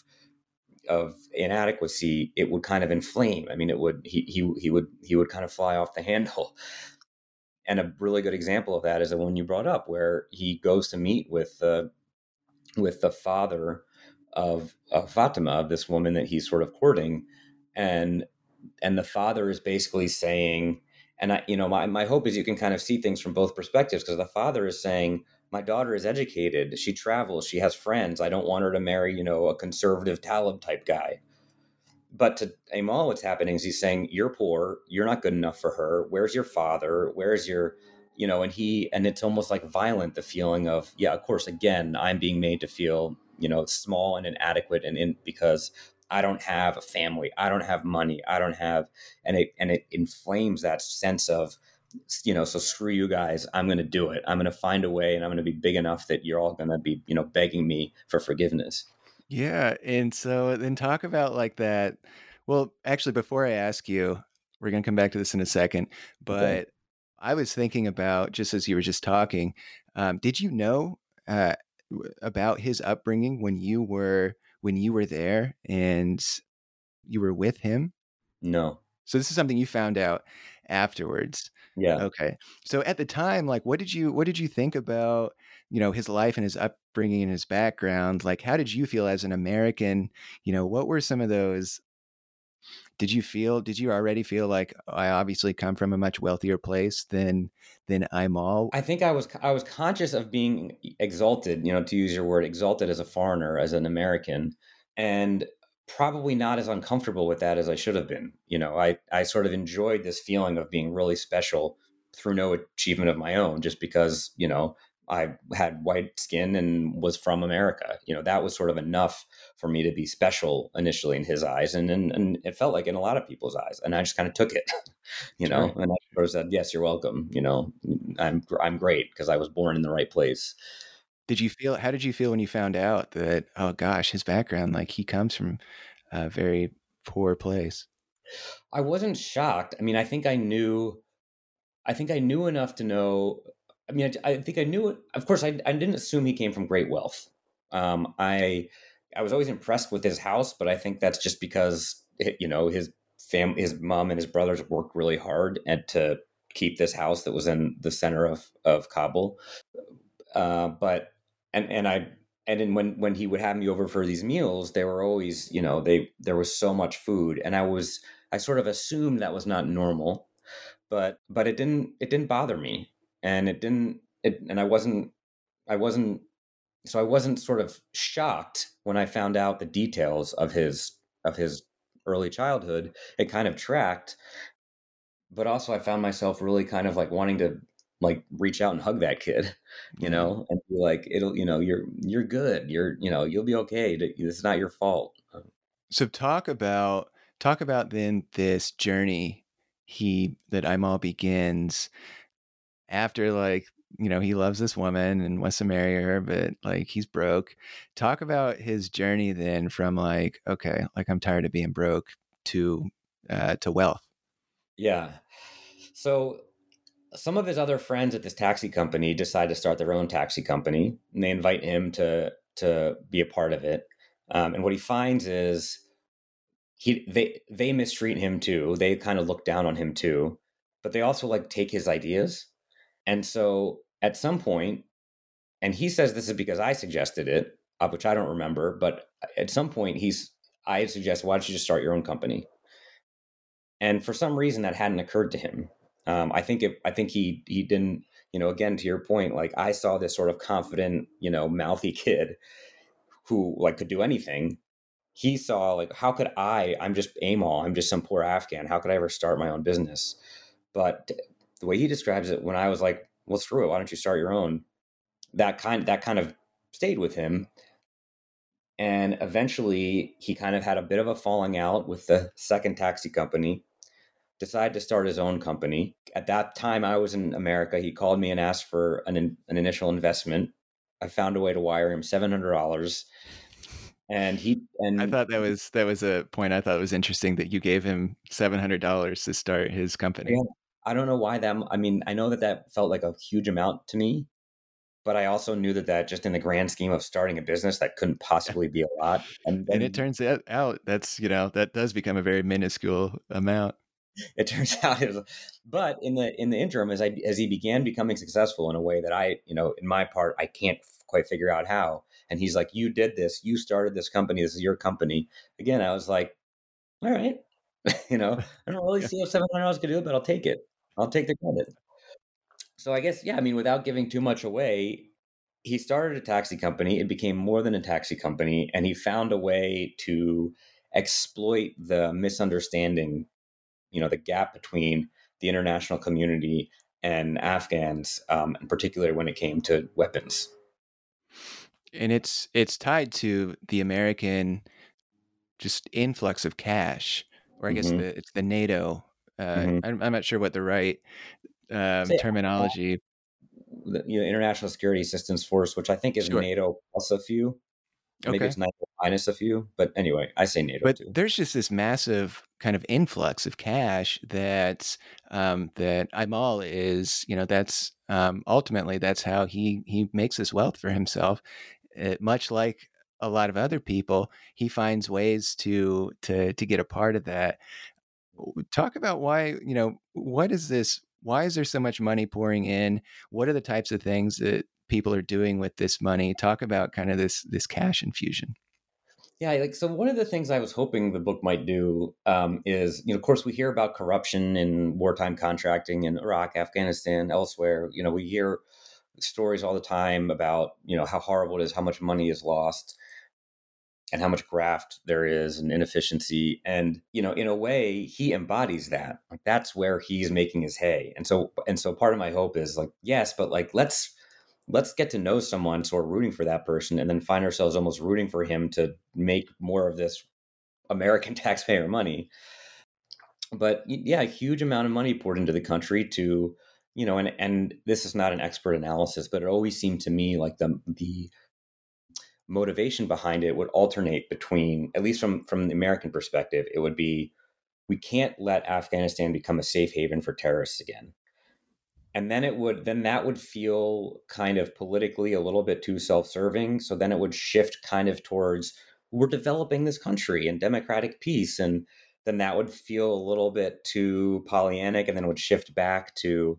of inadequacy, it would kind of inflame. I mean, it would he he he would he would kind of fly off the handle. And a really good example of that is the one you brought up, where he goes to meet with the with the father of, of Fatima, of this woman that he's sort of courting, and and the father is basically saying, and I, you know, my my hope is you can kind of see things from both perspectives, because the father is saying, my daughter is educated, she travels, she has friends. I don't want her to marry, you know, a conservative Talib type guy. But to Amal, what's happening is he's saying, you're poor, you're not good enough for her. Where's your father? Where's your, you know, and he, and it's almost like violent, the feeling of, yeah, of course, again, I'm being made to feel, you know, small and inadequate, and in because I don't have a family, I don't have money, I don't have, and it, and it inflames that sense of, you know, so screw you guys, I'm going to do it. I'm going to find a way, and I'm going to be big enough that you're all going to be, you know, begging me for forgiveness.
Yeah. And so then talk about like that. Well, actually, before I ask you, we're going to come back to this in a second, but okay. I was thinking about, just as you were just talking, um, did you know uh, about his upbringing when you were when you were there and you were with him?
No.
So this is something you found out afterwards.
Yeah.
Okay. So at the time, like, what did you what did you think about, you know, his life and his upbringing and his background? Like, how did you feel as an American? You know, what were some of those? Did you feel? Did you already feel like, I obviously come from a much wealthier place than than Amal?
I think I was I was conscious of being exalted, you know, to use your word, exalted as a foreigner, as an American, and probably not as uncomfortable with that as I should have been. You know, I I sort of enjoyed this feeling of being really special through no achievement of my own, just because, you know, I had white skin and was from America. You know, that was sort of enough for me to be special initially in his eyes, and and, and it felt like in a lot of people's eyes, and I just kind of took it, you know,
Sure.
and I sort of said, "Yes, you're welcome." You know, I'm I'm great because I was born in the right place.
Did you feel? How did you feel when you found out that, oh gosh, his background, like he comes from a very poor place?
I wasn't shocked. I mean, I think I knew. I think I knew enough to know. I mean, I, I think I knew it. Of course, I, I didn't assume he came from great wealth. Um, I I was always impressed with his house, but I think that's just because, you know, his fam, his mom and his brothers worked really hard and to keep this house that was in the center of of Kabul. Uh, but and and I and then when when he would have me over for these meals, they were always, you know, they there was so much food, and I was I sort of assumed that was not normal, but but it didn't it didn't bother me, and it didn't it and I wasn't I wasn't so I wasn't sort of shocked when I found out the details of his of his early childhood. It kind of tracked, but also I found myself really kind of like wanting to like reach out and hug that kid, you
Yeah.
know, and be like, it'll, you know, you're you're good, you're, you know, you'll be okay. It's not your fault.
So talk about talk about then this journey he that Amal begins after, like, you know, he loves this woman and wants to marry her, but like he's broke. Talk about his journey then from like, okay, like I'm tired of being broke to uh to wealth.
Yeah. So some of his other friends at this taxi company decide to start their own taxi company, and they invite him to to be a part of it. Um, and what he finds is he they they mistreat him too. They kind of look down on him too, but they also like take his ideas. And so at some point, and he says this is because I suggested it, uh, which I don't remember, but at some point he's I suggest, why don't you just start your own company? And for some reason that hadn't occurred to him. Um, I think it, I think he he didn't, you know, again to your point, like I saw this sort of confident, you know, mouthy kid who like could do anything, he saw like, how could I, I'm just Amal, I'm just some poor Afghan. How could I ever start my own business? But the way he describes it, when I was like, well, screw it, why don't you start your own? That kind, that kind of stayed with him. And eventually he kind of had a bit of a falling out with the second taxi company, decided to start his own company. At that time I was in America. He called me and asked for an, an initial investment. I found a way to wire him seven hundred dollars. And he and
I thought that was that was a point I thought was interesting, that you gave him seven hundred dollars to start his company.
I don't know why that. I mean, I know that that felt like a huge amount to me, but I also knew that that just in the grand scheme of starting a business, that couldn't possibly be a lot. And, then,
and it turns out that's, you know, that does become a very minuscule amount.
It turns out, it was, but in the in the interim, as I as he began becoming successful in a way that I, you know, in my part, I can't quite figure out how. And he's like, "You did this. You started this company. This is your company." Again, I was like, "All right." You know, I don't really see if seven hundred dollars could do it, but I'll take it. I'll take the credit. So I guess, yeah, I mean, without giving too much away, he started a taxi company. It became more than a taxi company, and he found a way to exploit the misunderstanding, you know, the gap between the international community and Afghans, um, in particular when it came to weapons.
And it's it's tied to the American just influx of cash, or I guess mm-hmm. the, it's the NATO. Uh, mm-hmm. I'm, I'm not sure what the right um, Say, terminology.
The, you know, International Security Assistance Force, which I think is sure. NATO plus a few. Maybe okay. it's NATO minus a few, but anyway, I say NATO
but
too.
There's just this massive kind of influx of cash that um, that Amal is, you know, that's um, ultimately that's how he he makes his wealth for himself. It, much like a lot of other people, he finds ways to to to get a part of that. Talk about why, you know, what is this? Why is there so much money pouring in? What are the types of things that people are doing with this money? Talk about kind of this this cash infusion.
Yeah, like so one of the things I was hoping the book might do um, is, you know, of course we hear about corruption in wartime contracting in Iraq, Afghanistan, elsewhere. You know, we hear stories all the time about, you know, how horrible it is, how much money is lost, and how much graft there is and inefficiency. And, you know, in a way, he embodies that. Like that's where he's making his hay. And so and so part of my hope is like, yes, but like let's let's get to know someone, so we're rooting for that person, and then find ourselves almost rooting for him to make more of this American taxpayer money. But yeah, a huge amount of money poured into the country to, you know, and and this is not an expert analysis, but it always seemed to me like the the motivation behind it would alternate between, at least from from the American perspective, it would be, we can't let Afghanistan become a safe haven for terrorists again. And then it would, then that would feel kind of politically a little bit too self-serving. So then it would shift kind of towards, we're developing this country and democratic peace. And then that would feel a little bit too Pollyannic, and then it would shift back to,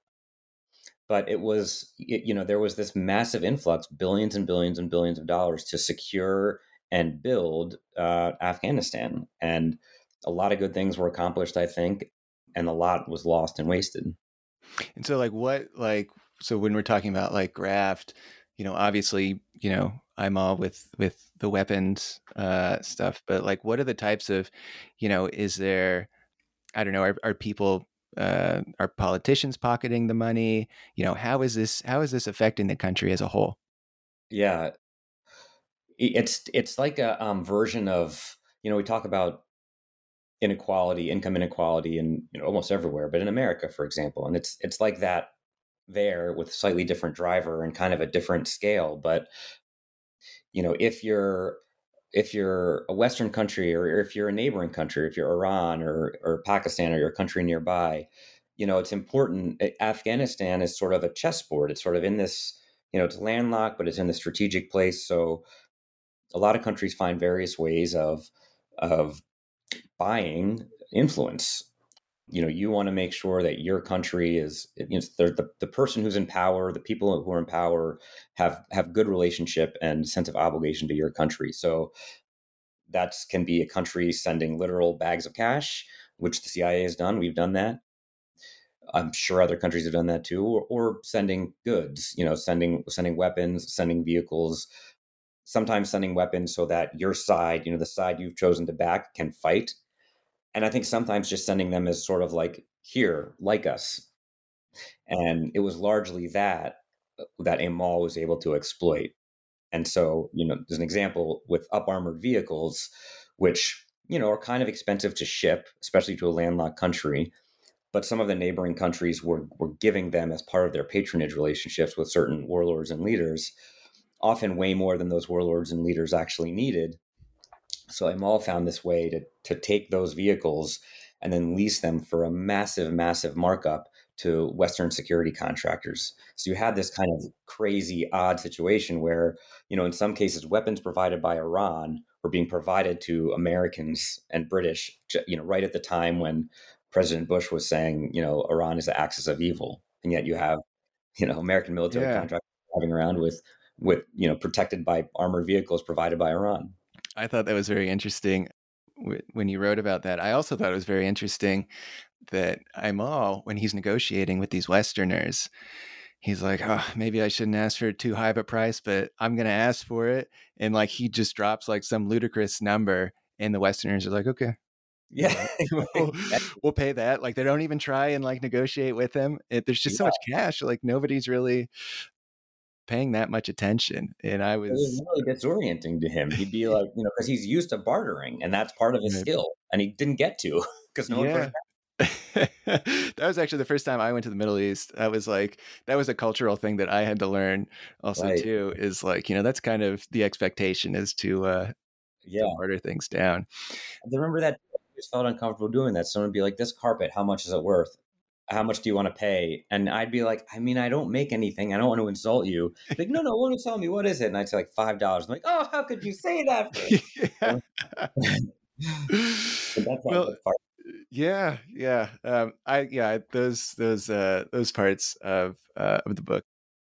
but it was, it, you know, there was this massive influx, billions and billions and billions of dollars to secure and build uh, Afghanistan. And a lot of good things were accomplished, I think, and a lot was lost and wasted.
And so like what, like, so when we're talking about like graft, you know, obviously, you know, I'm all with, with the weapons uh, stuff, but like, what are the types of, you know, is there, I don't know, are, are people, uh, are politicians pocketing the money? You know, how is this, how is this affecting the country as a whole?
Yeah. It's, it's like a um, version of, you know, we talk about inequality, income inequality, and you know almost everywhere, but in America, for example, and it's it's like that there with slightly different driver and kind of a different scale. But you know, if you're if you're a Western country, or if you're a neighboring country, if you're Iran or or Pakistan or your country nearby, you know, it's important. Afghanistan is sort of a chessboard. It's sort of in this, you know, it's landlocked, but it's in the strategic place. So a lot of countries find various ways of of buying influence. You know, you want to make sure that your country is, you know, the, the person who's in power, the people who are in power have have good relationship and sense of obligation to your country. So that can be a country sending literal bags of cash, which the C I A has done. We've done that. I'm sure other countries have done that too, or, or sending goods, you know, sending sending weapons, sending vehicles. sometimes sending weapons so that your side, you know, the side you've chosen to back can fight. And I think sometimes just sending them as sort of like, here, like us. And it was largely that uh, that Amal was able to exploit. And so, you know, there's an example with up armored vehicles, which, you know, are kind of expensive to ship, especially to a landlocked country. But some of the neighboring countries were, were giving them as part of their patronage relationships with certain warlords and leaders, often way more than those warlords and leaders actually needed. So Amal found this way to, to take those vehicles and then lease them for a massive, massive markup to Western security contractors. So you had this kind of crazy, odd situation where, you know, in some cases, weapons provided by Iran were being provided to Americans and British, you know, right at the time when President Bush was saying, you know, Iran is the axis of evil. And yet you have, you know, American military
Yeah.
contractors driving around with, with, you know, protected by armored vehicles provided by Iran.
I thought that was very interesting when you wrote about that. I also thought it was very interesting that Amal, when he's negotiating with these Westerners, he's like, oh, maybe I shouldn't ask for too high of a price, but I'm going to ask for it. And like, he just drops like some ludicrous number and the Westerners are like, okay.
Yeah.
we'll, we'll pay that. Like, they don't even try and like negotiate with him. It, there's just yeah. so much cash. Like, nobody's really paying that much attention. And I was,
it was really disorienting to him. He'd be like, you know, because he's used to bartering and that's part of his skill. And he didn't get to because no
yeah.
one pushed
back. That was actually the first time I went to the Middle East. I was like, that was a cultural thing that I had to learn also right. too, is like, you know, that's kind of the expectation is to, uh, yeah. to barter things down.
I remember that I just felt uncomfortable doing that. Someone would be like, this carpet, how much is it worth? How much do you want to pay? And I'd be like, I mean, I don't make anything. I don't want to insult you. Like, no, no, want to tell me, what is it? And I'd say like five dollars. I'm like, oh, how could you say that?
yeah.
that's
well, part. yeah, yeah. Um, I, yeah, those, those, uh, those parts of, uh, of the book,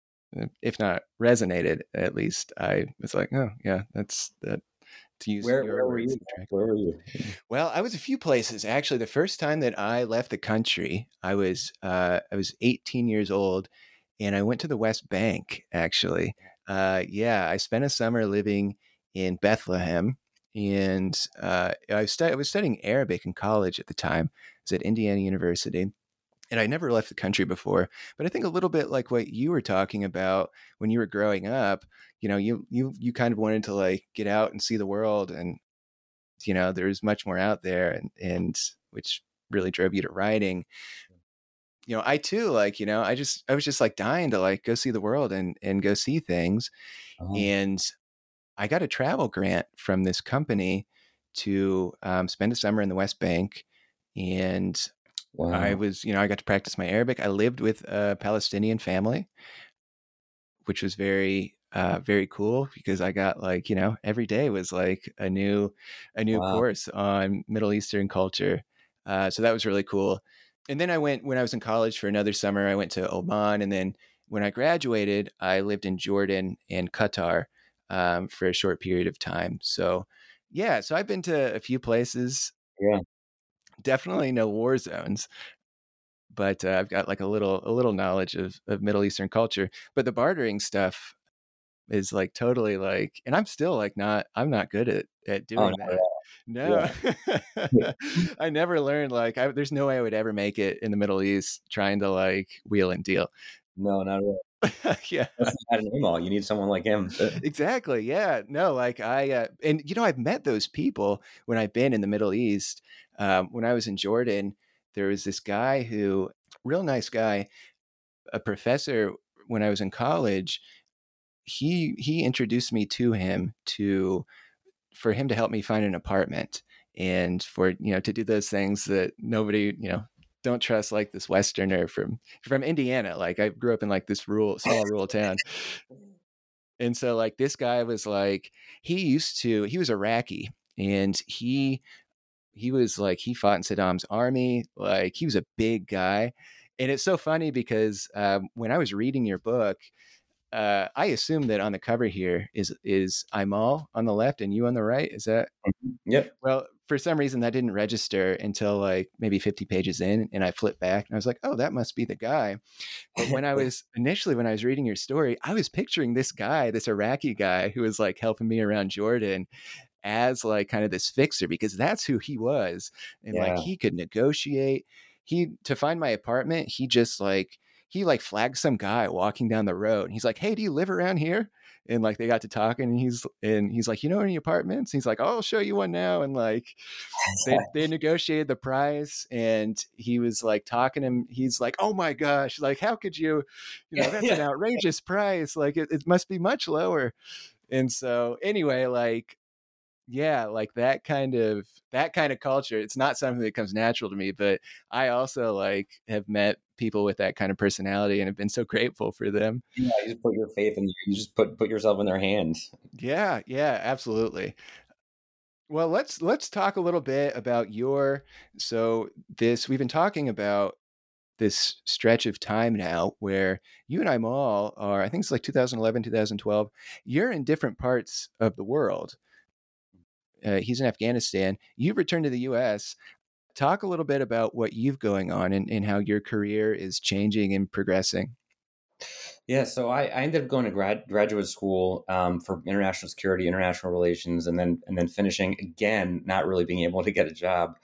if not resonated, at least I was like, oh yeah, that's that. To use
where, where were you? Where were you?
Well, I was a few places actually. The first time that I left the country, I was uh, I was eighteen years old, and I went to the West Bank. Actually, uh, yeah, I spent a summer living in Bethlehem, and uh, I, stu- I was studying Arabic in college at the time. I was at Indiana University. And I never left the country before, but I think a little bit like what you were talking about when you were growing up, you know, you, you, you kind of wanted to like get out and see the world, and, you know, there's much more out there, and, and which really drove you to writing. You know, I too, like, you know, I just, I was just like dying to like go see the world and, and go see things. Oh. And I got a travel grant from this company to um, spend a summer in the West Bank. And wow. I was, you know, I got to practice my Arabic. I lived with a Palestinian family, which was very, uh, very cool because I got like, you know, every day was like a new, a new wow. course on Middle Eastern culture. Uh, so that was really cool. And then I went, when I was in college for another summer, I went to Oman. And then when I graduated, I lived in Jordan and Qatar um, for a short period of time. So yeah, so I've been to a few places.
Yeah.
Definitely no war zones, but uh, I've got like a little a little knowledge of, of Middle Eastern culture. But the bartering stuff is like totally like, and I'm still like not I'm not good at at doing oh, that. No, yeah. I never learned. Like, I, there's no way I would ever make it in the Middle East trying to like wheel and deal.
No, not at all.
Yeah,
that's not an Amal. You need someone like him.
Exactly. Yeah. No, like I, uh, and you know, I've met those people when I've been in the Middle East. Um, when I was in Jordan, there was this guy who, real nice guy, a professor when I was in college. He he introduced me to him to, for him to help me find an apartment, and for, you know, to do those things that nobody, you know, don't trust, like this Westerner from, from Indiana. Like, I grew up in like this rural, small rural town. And so like this guy was like, he used to, he was Iraqi, and he, he was like, he fought in Saddam's army. Like, he was a big guy. And it's so funny because um, when I was reading your book, uh, I assume that on the cover here is is Aimal on the left and you on the right. Is that?
Yep.
Well, for some reason that didn't register until like maybe fifty pages in, and I flipped back and I was like, oh, that must be the guy. But when I was initially, when I was reading your story, I was picturing this guy, this Iraqi guy who was like helping me around Jordan as like kind of this fixer, because that's who he was. And like
Yeah.
he could negotiate. He, to find my apartment, he just like, he like flagged some guy walking down the road. And he's like, hey, do you live around here? And like they got to talking, and he's and he's like, you know any apartments? He's like, oh, I'll show you one now. And like they they negotiated the price, and he was like talking to him. He's like, oh my gosh, like how could you, you know, that's an outrageous price. Like it, it must be much lower. And so anyway, like yeah, like that kind of that kind of culture, it's not something that comes natural to me, but I also like have met people with that kind of personality and have been so grateful for them.
Yeah, you just put your faith in, you just put put yourself in their hands.
Yeah, yeah, absolutely. Well, let's let's talk a little bit about your so this we've been talking about this stretch of time now where you and Aimal are, I think it's like two thousand eleven, two thousand twelve, you're in different parts of the world. Uh, he's in Afghanistan. You've returned to the U S. Talk a little bit about what you've going on and, and how your career is changing and progressing.
Yeah, so I, I ended up going to grad, graduate school um, for international security, international relations, and then and then finishing again, not really being able to get a job,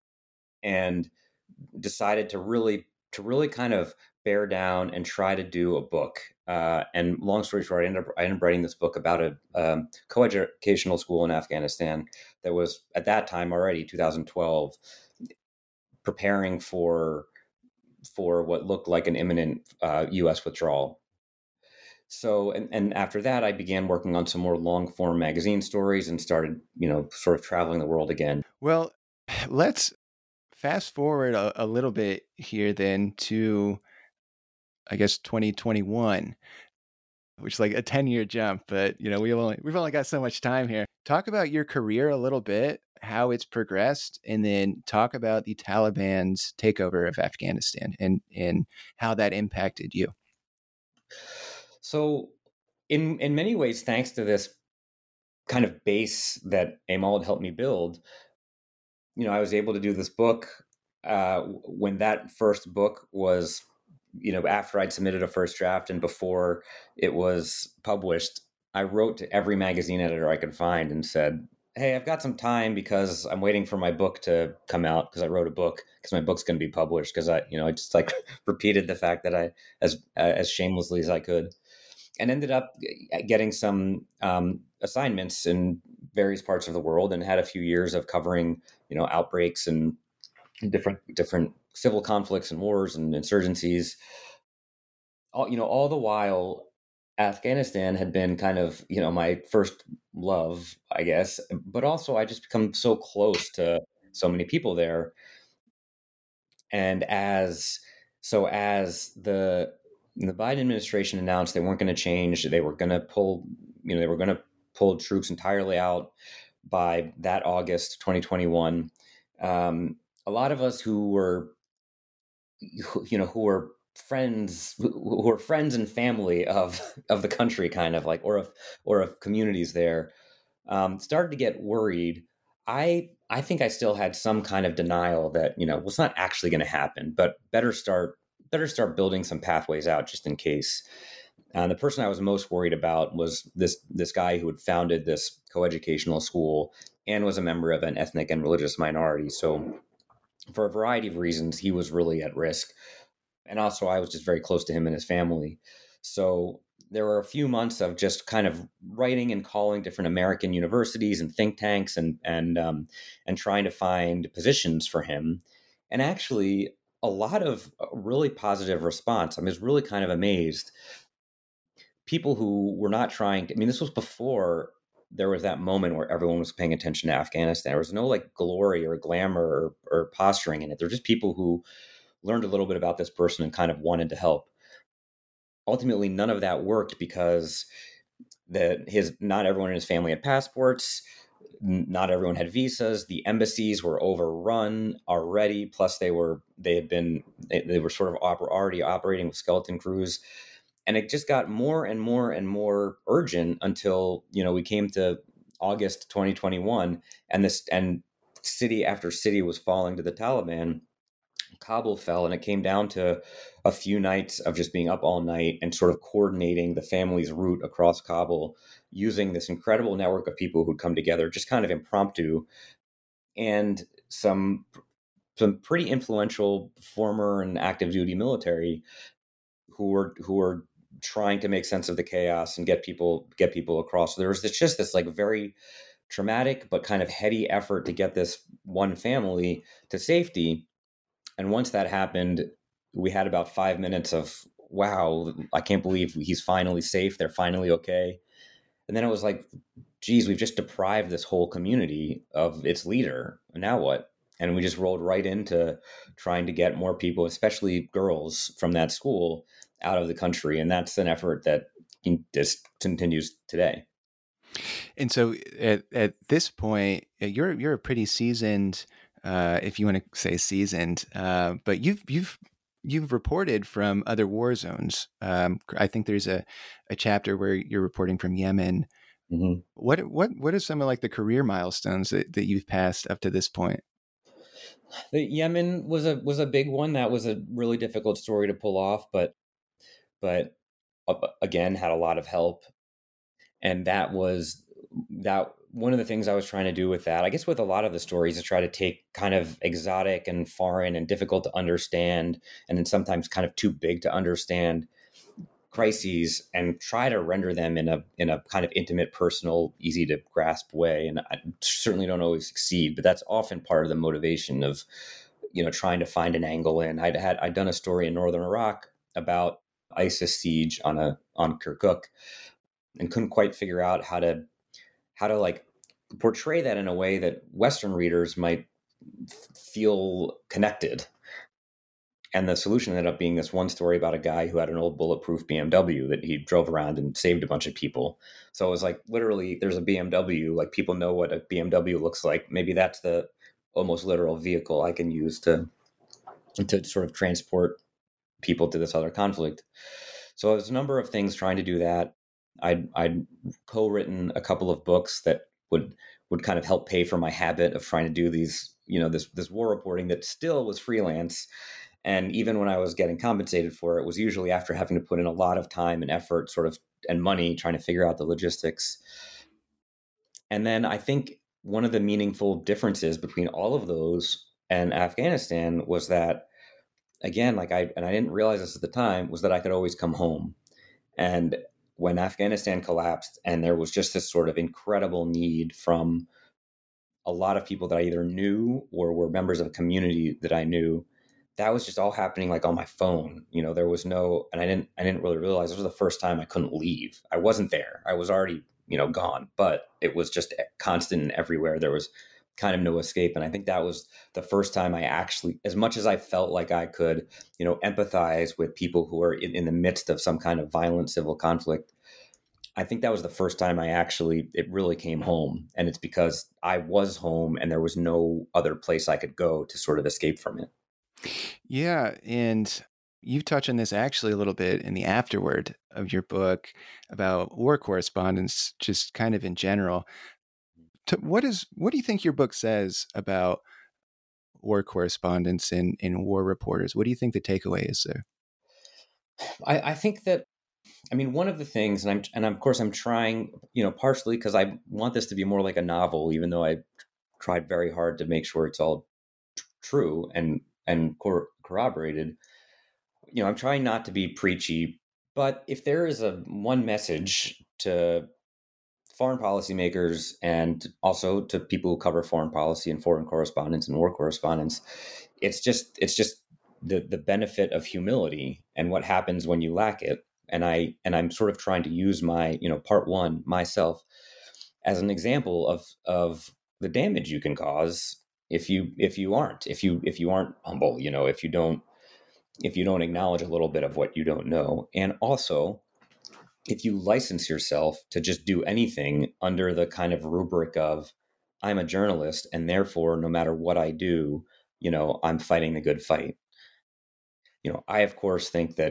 and decided to really to really kind of bear down and try to do a book. Uh, and long story short, I ended up I ended up writing this book about a um, coeducational school in Afghanistan that was at that time already two thousand twelve, preparing for for what looked like an imminent uh, U S withdrawal. So, and, and after that, I began working on some more long form magazine stories and started, you know, sort of traveling the world again.
Well, let's fast forward a, a little bit here then to, I guess, twenty twenty-one, which is like a ten year jump, but you know, we've only, we've only got so much time here. Talk about your career a little bit, how it's progressed, and then talk about the Taliban's takeover of Afghanistan and, and how that impacted you.
So in, in many ways, thanks to this kind of base that Aimal had helped me build, you know, I was able to do this book uh, when that first book was, you know, after I'd submitted a first draft and before it was published, I wrote to every magazine editor I could find and said, hey, I've got some time because I'm waiting for my book to come out because I wrote a book because my book's going to be published because I, you know, I just like repeated the fact that I, as, as shamelessly as I could, and ended up getting some um, assignments in various parts of the world and had a few years of covering, you know, outbreaks and different different civil conflicts and wars and insurgencies. All, you know, all the while, Afghanistan had been kind of, you know, my first love, I guess, but also I just become so close to so many people there. And as so as the the Biden administration announced they weren't going to change, they were going to pull, you know, they were going to pull troops entirely out by that August twenty twenty-one. Um, a lot of us who were, you know, who were friends, who were friends and family of of the country, kind of like, or of or of communities there, um, started to get worried. I I think I still had some kind of denial that, you know, well, it's not actually going to happen, but better start better start building some pathways out just in case. And the person I was most worried about was this this guy who had founded this coeducational school and was a member of an ethnic and religious minority. So for a variety of reasons, he was really at risk. And also, I was just very close to him and his family. So there were a few months of just kind of writing and calling different American universities and think tanks and and um, and trying to find positions for him. And actually, a lot of really positive response. I was really kind of amazed. People who were not trying to, I mean, this was before there was that moment where everyone was paying attention to Afghanistan. There was no like glory or glamour or, or posturing in it. They're just people who learned a little bit about this person and kind of wanted to help. Ultimately, none of that worked because the, his not everyone in his family had passports. Not everyone had visas. The embassies were overrun already. Plus, they were they had been they, they were sort of op- already operating with skeleton crews. And it just got more and more and more urgent until, you know, we came to August twenty twenty-one, and this and city after city was falling to the Taliban. Kabul fell, and it came down to a few nights of just being up all night and sort of coordinating the family's route across Kabul using this incredible network of people who'd come together, just kind of impromptu, and some some pretty influential former and active duty military who were who were trying to make sense of the chaos and get people get people across. So there was this, just this like very traumatic but kind of heady effort to get this one family to safety. And once that happened, we had about five minutes of, wow, I can't believe he's finally safe. They're finally okay. And then it was like, geez, we've just deprived this whole community of its leader. Now what? And we just rolled right into trying to get more people, especially girls from that school, out of the country. And that's an effort that just continues today.
And so at, at this point, you're you're a pretty seasoned, uh, if you want to say seasoned, uh, but you've you've you've reported from other war zones. Um, I think there's a, a chapter where you're reporting from Yemen. Mm-hmm. What what what are some of like the career milestones that, that you've passed up to this point?
The Yemen was a was a big one. That was a really difficult story to pull off, but but uh, again had a lot of help. And that was that one of the things I was trying to do with that, I guess with a lot of the stories, is try to take kind of exotic and foreign and difficult to understand, and then sometimes kind of too big to understand crises, and try to render them in a in a kind of intimate, personal, easy to grasp way. And I certainly don't always succeed, but that's often part of the motivation of, you know, trying to find an angle in. I'd had I'd done a story in northern Iraq about ISIS siege on a on Kirkuk, and couldn't quite figure out how to how to like portray that in a way that Western readers might f- feel connected. And the solution ended up being this one story about a guy who had an old bulletproof B M W that he drove around and saved a bunch of people. So it was like, literally, there's a B M W, like people know what a B M W looks like. Maybe that's the almost literal vehicle I can use to to sort of transport people to this other conflict. So there's a number of things trying to do that. I'd, I'd co-written a couple of books that would would kind of help pay for my habit of trying to do these, you know, this this war reporting that still was freelance. And even when I was getting compensated for it, it was usually after having to put in a lot of time and effort, sort of, and money trying to figure out the logistics. And then I think one of the meaningful differences between all of those and Afghanistan was that, again, like I, and I didn't realize this at the time, was that I could always come home. And when Afghanistan collapsed and there was just this sort of incredible need from a lot of people that I either knew or were members of a community that I knew, that was just all happening like on my phone. You know, there was no, and I didn't, I didn't really realize this was the first time I couldn't leave. I wasn't there. I was already, you know, gone, but it was just constant and everywhere. There was kind of no escape. And I think that was the first time I actually, as much as I felt like I could, you know, empathize with people who are in, in the midst of some kind of violent civil conflict, I think that was the first time I actually, it really came home. And it's because I was home and there was no other place I could go to sort of escape from it.
Yeah. And you touch on this actually a little bit in the afterword of your book about war correspondence, just kind of in general. To, what is, what do you think your book says about war correspondence and, and war reporters? What do you think the takeaway is there?
I, I think that, I mean, one of the things, and I'm, and of course I'm trying, you know, partially because I want this to be more like a novel, even though I tried very hard to make sure it's all t- true and, and cor- corroborated. You know, I'm trying not to be preachy, but if there is a one message to foreign policymakers and also to people who cover foreign policy and foreign correspondence and war correspondence, it's just, it's just the, the benefit of humility and what happens when you lack it. And I, and I'm sort of trying to use my, you know, part one, myself, as an example of, of the damage you can cause if you, if you aren't, if you, if you aren't humble, you know, if you don't, if you don't acknowledge a little bit of what you don't know. And also, if you license yourself to just do anything under the kind of rubric of, I'm a journalist, and therefore, no matter what I do, you know, I'm fighting the good fight. You know, I, of course, think that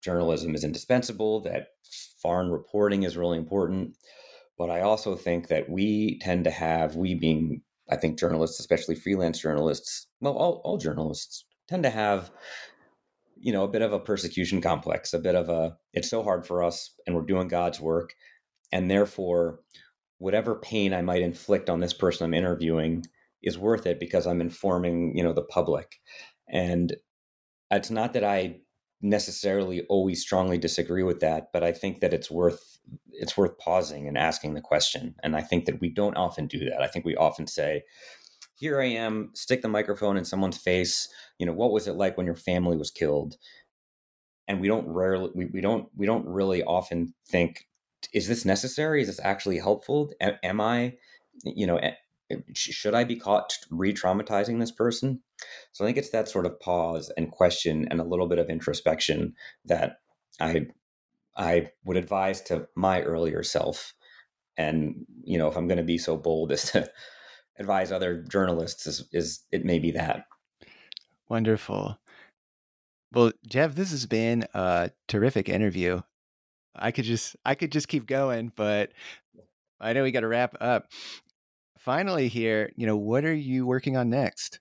journalism is indispensable, that foreign reporting is really important. But I also think that we tend to have, we being, I think, journalists, especially freelance journalists, well, all, all journalists tend to have, you know, a bit of a persecution complex, a bit of a, it's so hard for us and we're doing God's work. And therefore, whatever pain I might inflict on this person I'm interviewing is worth it because I'm informing, you know, the public. And it's not that I necessarily always strongly disagree with that, but I think that it's worth it's worth pausing and asking the question. And I think that we don't often do that. I think we often say, here I am, stick the microphone in someone's face. You know, what was it like when your family was killed? And we don't rarely we, we don't we don't really often think, is this necessary? Is this actually helpful? A- am I, you know, should I be caught re-traumatizing this person? So I think it's that sort of pause and question and a little bit of introspection that I I would advise to my earlier self. And, you know, if I'm going to be so bold as to advise other journalists, is, is it may be that.
Wonderful. Well, Jeff, this has been a terrific interview. I could just I could just keep going, but I know we got to wrap up. Finally here, you know, what are you working on next?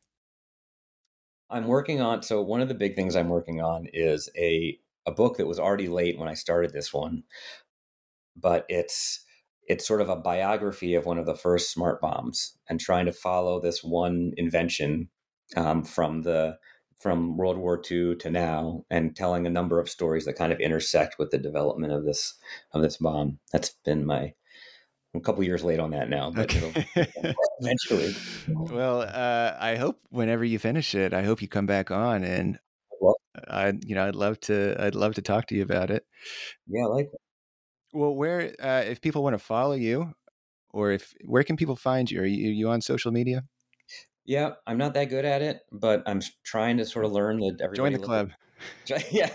I'm working on, so one of the big things I'm working on is a a book that was already late when I started this one, but it's it's sort of a biography of one of the first smart bombs and trying to follow this one invention um, from the from World War Two to now, and telling a number of stories that kind of intersect with the development of this of this bomb. That's been my I'm a couple years late on that now, but
Okay.
it'll eventually.
Well, uh, I hope whenever you finish it, I hope you come back on, and
Well,
I, you know, I'd love to, I'd love to talk to you about it.
yeah, I like it.
Well, where, uh, if people want to follow you, or if, where can people find you? Are you, are you on social media?
Yeah, I'm not that good at it, but I'm trying to sort of learn that everybody
Join the
look
club.
At, yeah.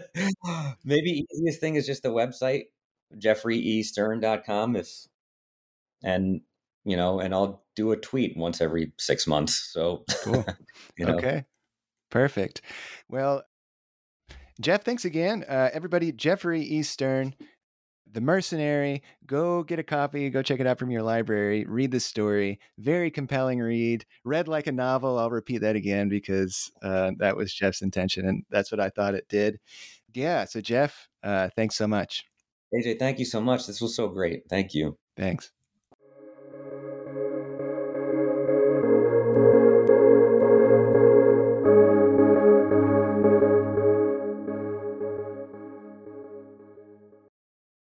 Maybe easiest thing is just the website, jeffrey e stern dot com. If and you know, and I'll do a tweet once every six months. So
Cool.
you know.
Okay. Perfect. Well, Jeff, thanks again. Uh, everybody, Jeffrey E. Stern, The Mercenary. Go get a copy. Go check it out from your library. Read the story. Very compelling read. Read like a novel. I'll repeat that again because uh, that was Jeff's intention, and that's what I thought it did. Yeah. So, Jeff, uh, thanks so much.
A J, thank you so much. This was so great. Thank you.
Thanks.